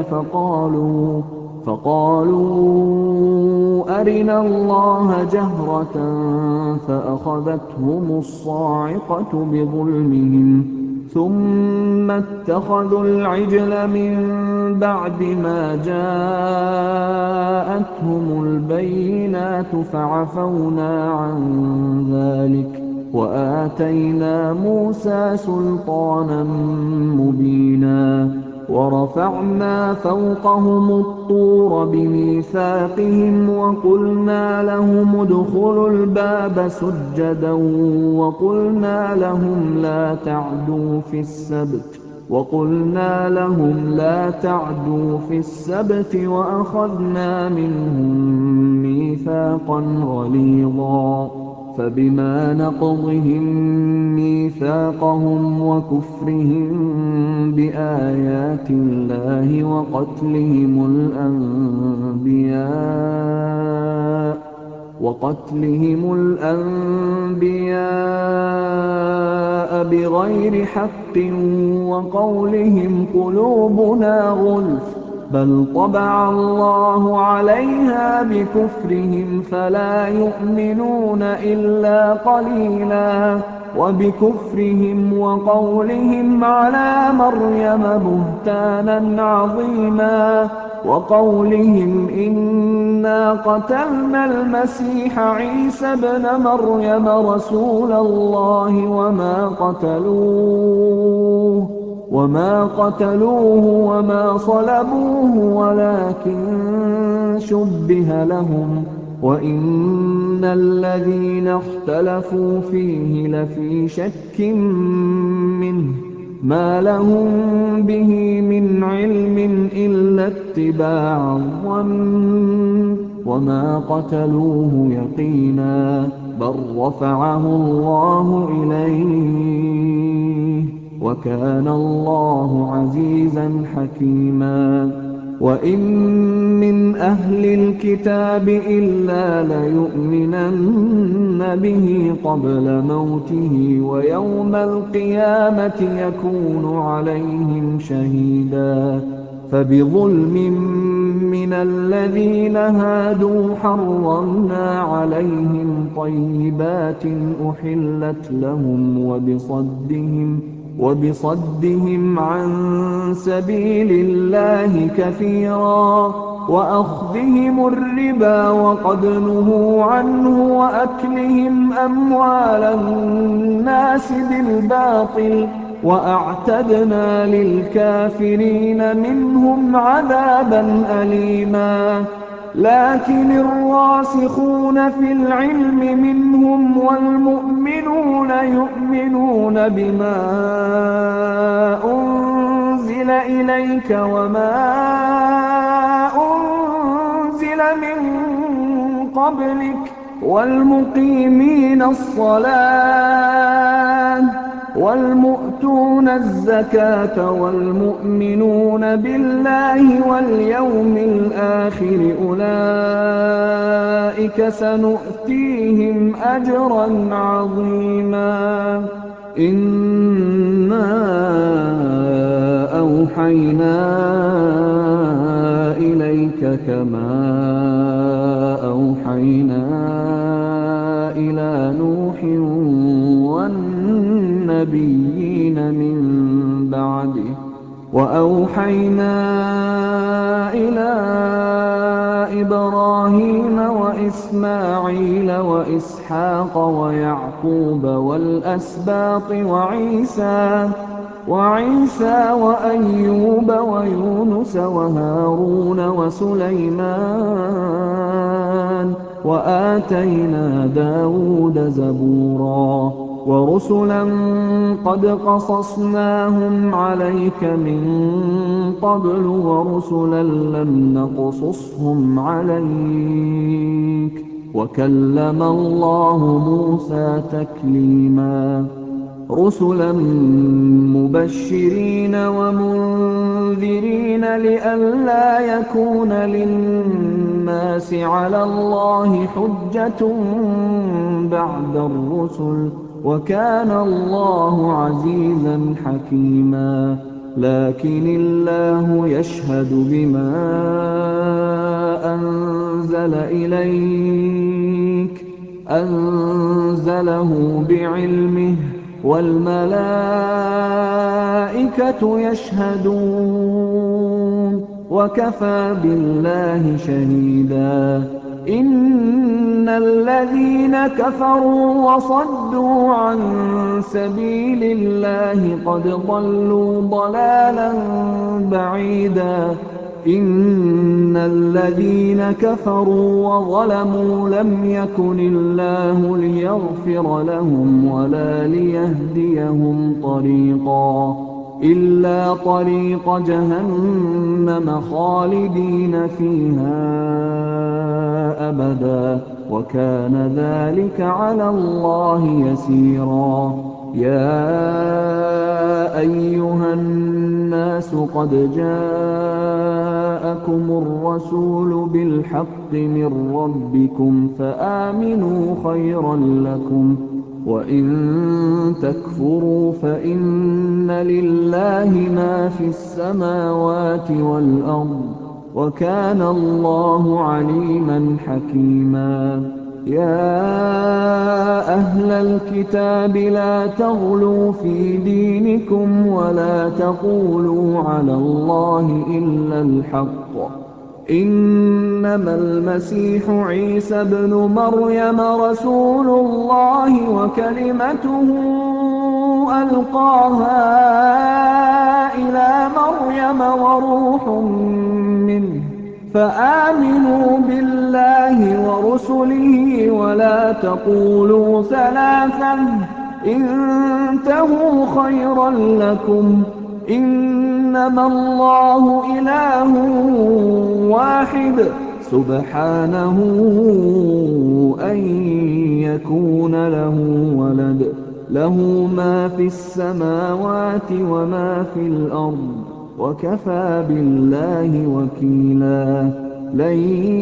فَقَالُوا أَرِنَا اللَّهَ جَهْرَةً فَأَخَذَتْهُمُ الصَّاعِقَةُ بِظُلْمِهِمْ ثُمَّ اتَّخَذُوا الْعِجْلَ مِن بَعْدِ مَا جَاءَتْهُمُ الْبَيِّنَاتُ فَعَفَوْنَا عَن ذَٰلِكَ وَآتَيْنَا مُوسَىٰ سُلْطَانًا مُّبِينًا وَرَفَعْنَا فَوْقَهُمُ الطُّورَ بِمِيثَاقِهِمْ وَقُلْنَا لَهُمُ ادْخُلُوا الْبَابَ سُجَّدًا وَقُلْنَا لَهُمْ لَا تَعْدُوا فِي السَّبْتِ وَأَخَذْنَا مِنْهُم مِّيثَاقًا غَلِيظًا فبما نقضهم ميثاقهم وكفرهم بآيات الله وقتلهم الأنبياء بغير حق وقولهم قلوبنا غلف بل طبع الله عليها بكفرهم فلا يؤمنون إلا قليلا وبكفرهم وقولهم على مريم بهتانا عظيما وقولهم إنا قتلنا المسيح عيسى ابن مريم رسول الله وما قتلوه وما صلبوه ولكن شبه لهم وإن الذين اختلفوا فيه لفي شك منه ما لهم به من علم إلا اتباع الظن وما قتلوه يقينا بل رفعه الله إليه وكان الله عزيزا حكيما وإن من أهل الكتاب إلا ليؤمنن به قبل موته ويوم القيامة يكون عليهم شهيدا فبظلم من الذين هادوا حرمنا عليهم طيبات أحلت لهم وبصدهم عن سبيل الله كثيرا وأخذهم الربا وقد نهوا عنه وأكلهم أموال الناس بالباطل وأعتدنا للكافرين منهم عذابا أليما لكن الراسخون في العلم منهم والمؤمنون يؤمنون بما أنزل إليك وما أنزل من قبلك والمقيمين الصلاة والمؤتون الزكاة والمؤمنون بالله واليوم الآخر أولئك سنؤتيهم أجرا عظيما إنا أوحينا إليك كما أوحينا إلى نوح والنبيين من بعده وأوحينا إلى إبراهيم وإسماعيل وإسحاق ويعقوب والأسباط وعيسى وأيوب ويونس وهارون وسليمان وآتينا داود زبورا ورسلا قد قصصناهم عليك من قبل ورسلا لم نقصصهم عليك وكلم الله موسى تكليما رسلا مبشرين ومنذرين لئلا يكون للناس على الله حجة بعد الرسل وكان الله عزيزا حكيما لكن الله يشهد بما أنزل إليك أنزله بعلمه والملائكة يشهدون وكفى بالله شهيدا إن الذين كفروا وصدوا عن سبيل الله قد ضلوا ضلالا بعيدا إن الذين كفروا وظلموا لم يكن الله ليغفر لهم ولا ليهديهم طريقا إِلَّا طَرِيقَ جَهَنَّمَ خَالِدِينَ فِيهَا أَبَدًا ۚ وَكَانَ ذَٰلِكَ عَلَى اللَّهِ يَسِيرًا. يَا أَيُّهَا النَّاسُ قَدْ جَاءَكُمُ الرَّسُولُ بِالْحَقِّ مِن رَّبِّكُمْ فَآمِنُوا خَيْرًا لَّكُمْ ۚ وَإِن تَكْفُرُوا فَإِنَّ لِلَّهِ مَا فِي السَّمَاوَاتِ وَالْأَرْضِ ۚ وَكَانَ اللَّهُ عَلِيمًا حَكِيمًا. يَا أَهْلَ الْكِتَابِ لَا تَغْلُوا فِي دِينِكُمْ وَلَا تَقُولُوا عَلَى اللَّهِ إِلَّا الْحَقَّ ۚ إِنَّمَا الْمَسِيحُ عِيسَى ابْنُ مَرْيَمَ رَسُولُ اللَّهِ وَكَلِمَتُهُ أَلْقَاهَا إِلَىٰ مَرْيَمَ وَرُوحٌ مِّنْهُ ۖ فَآمِنُوا بِاللَّهِ وَرُسُلِهِ وَلَا تَقُولُوا ثَلَاثَةٌ ۚ انتَهُوا خَيْرًا لَّكُمْ ۚ إِنَّمَا اللَّهُ إِلَٰهٌ وَاحِدٌ ۖ سُبْحَانَهُ أَن يَكُونَ لَهُ وَلَدٌ ۘ لَّهُ مَا فِي السَّمَاوَاتِ وَمَا فِي الْأَرْضِ ۚ وَكَفَىٰ بِاللَّهِ وَكِيلًا. لَن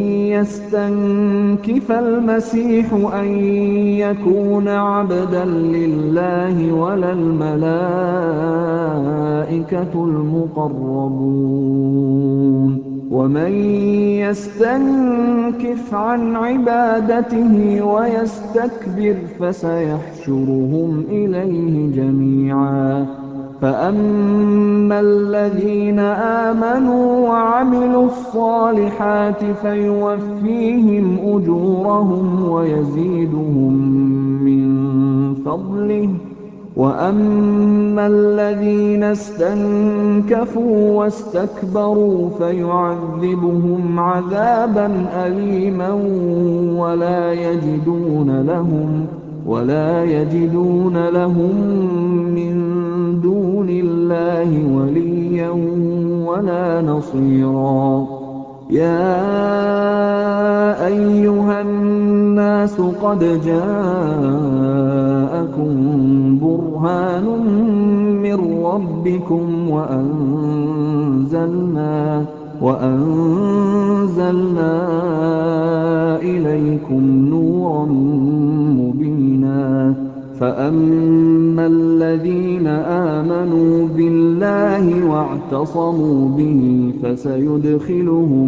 يَسْتَنكِفَ الْمَسِيحُ أَن يَكُونَ عَبْدًا لِّلَّهِ وَلَا الْمَلَائِكَةُ الْمُقَرَّبُونَ ۚ وَمَن يَسْتَنكِفْ عَنْ عِبَادَتِهِ وَيَسْتَكْبِرْ فَسَيَحْشُرُهُمْ إِلَيْهِ جَمِيعًا. فَأَمَّا الَّذِينَ آمَنُوا وَعَمِلُوا الصَّالِحَاتِ فَيُوَفِّيهِمْ أُجُورَهُمْ وَيَزِيدُهُم مِّن فَضْلِهِ ۖ وَأَمَّا الَّذِينَ اسْتَنكَفُوا وَاسْتَكْبَرُوا فَيُعَذِّبُهُمْ عَذَابًا أَلِيمًا وَلَا يَجِدُونَ لَهُم مِّن دُونِ اللَّهِ وَلِيًّا وَلَا نَصِيرًا. يَا أَيُّهَا النَّاسُ قَدْ جَاءَكُم بُرْهَانٌ مِّن رَّبِّكُمْ وَأَنزَلْنَا إِلَيْكُمْ نُورًا مُّبِينًا. فَأَمَّا الَّذِينَ آمَنُوا بِاللَّهِ وَاعْتَصَمُوا بِهِ فَسَيُدْخِلُهُمْ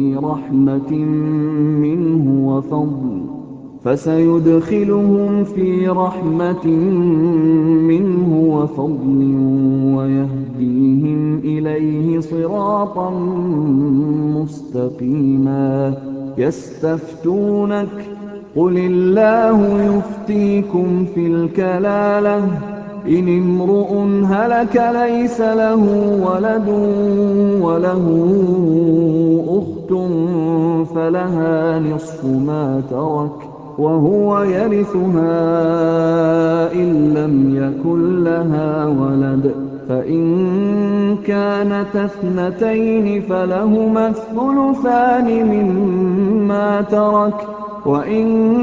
فِي رَحْمَةٍ مِّنْهُ وَفَضْلٍ وَيَهْدِيهِمْ إِلَيْهِ صِرَاطًا مُّسْتَقِيمًا. يَسْتَفْتُونَكَ قُلِ اللَّهُ يُفْتِيكُمْ فِي الْكَلَالَةِ ۚ إِنِ امْرُؤٌ هَلَكَ لَيْسَ لَهُ وَلَدٌ وَلَهُ أُخْتٌ فَلَهَا نِصْفُ مَا تَرَكَ وَهُوَ يَرِثُهَا إِن لَّمْ يَكُن لَّهَا وَلَدٌ ۚ فَإِن كَانَتَا اثْنَتَيْنِ فَلَهُمَا الثُّلُثَانِ مِمَّا تَرَكَ ۚ وَإِن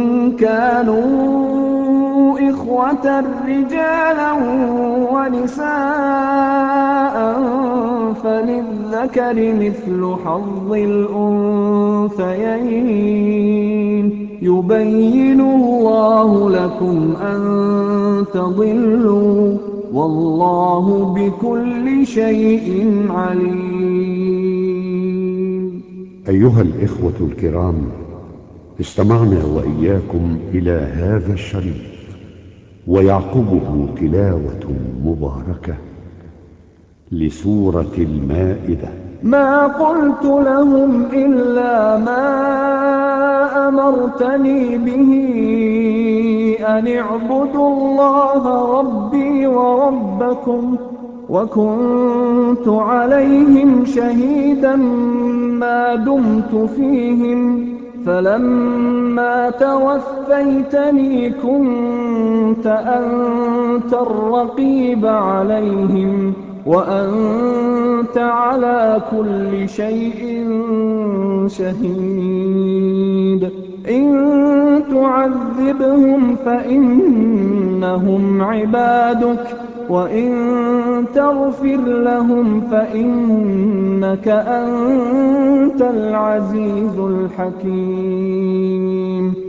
كَانُوا إِخْوَةً رِّجَالًا وَنِسَاءً فَلِلذَّكَرِ مِثْلُ حَظِّ الْأُنثَيَيْنِ ۗ يُبَيِّنُ اللَّهُ لَكُمْ أَن تَضِلُّوا ۗ وَاللَّهُ بِكُلِّ شَيْءٍ عَلِيمٌ. أيها الإخوة الكرام، استمعنا وإياكم إلى هذا الشريط ويعقبه تلاوة مباركة لسورة المائدة. مَا قُلْتُ لَهُمْ إِلَّا مَا أَمَرْتَنِي بِهِ أَنِ اعْبُدُوا اللَّهَ رَبِّي وَرَبَّكُمْ ۚ وَكُنتُ عَلَيْهِمْ شَهِيدًا مَّا دُمْتُ فِيهِمْ ۖ فَلَمَّا تَوَفَّيْتَنِي كُنتَ أَنتَ الرَّقِيبَ عَلَيْهِمْ ۚ وأنت على كل شيء شهيد إن تعذبهم فإنهم عبادك وإن تغفر لهم فإنك أنت العزيز الحكيم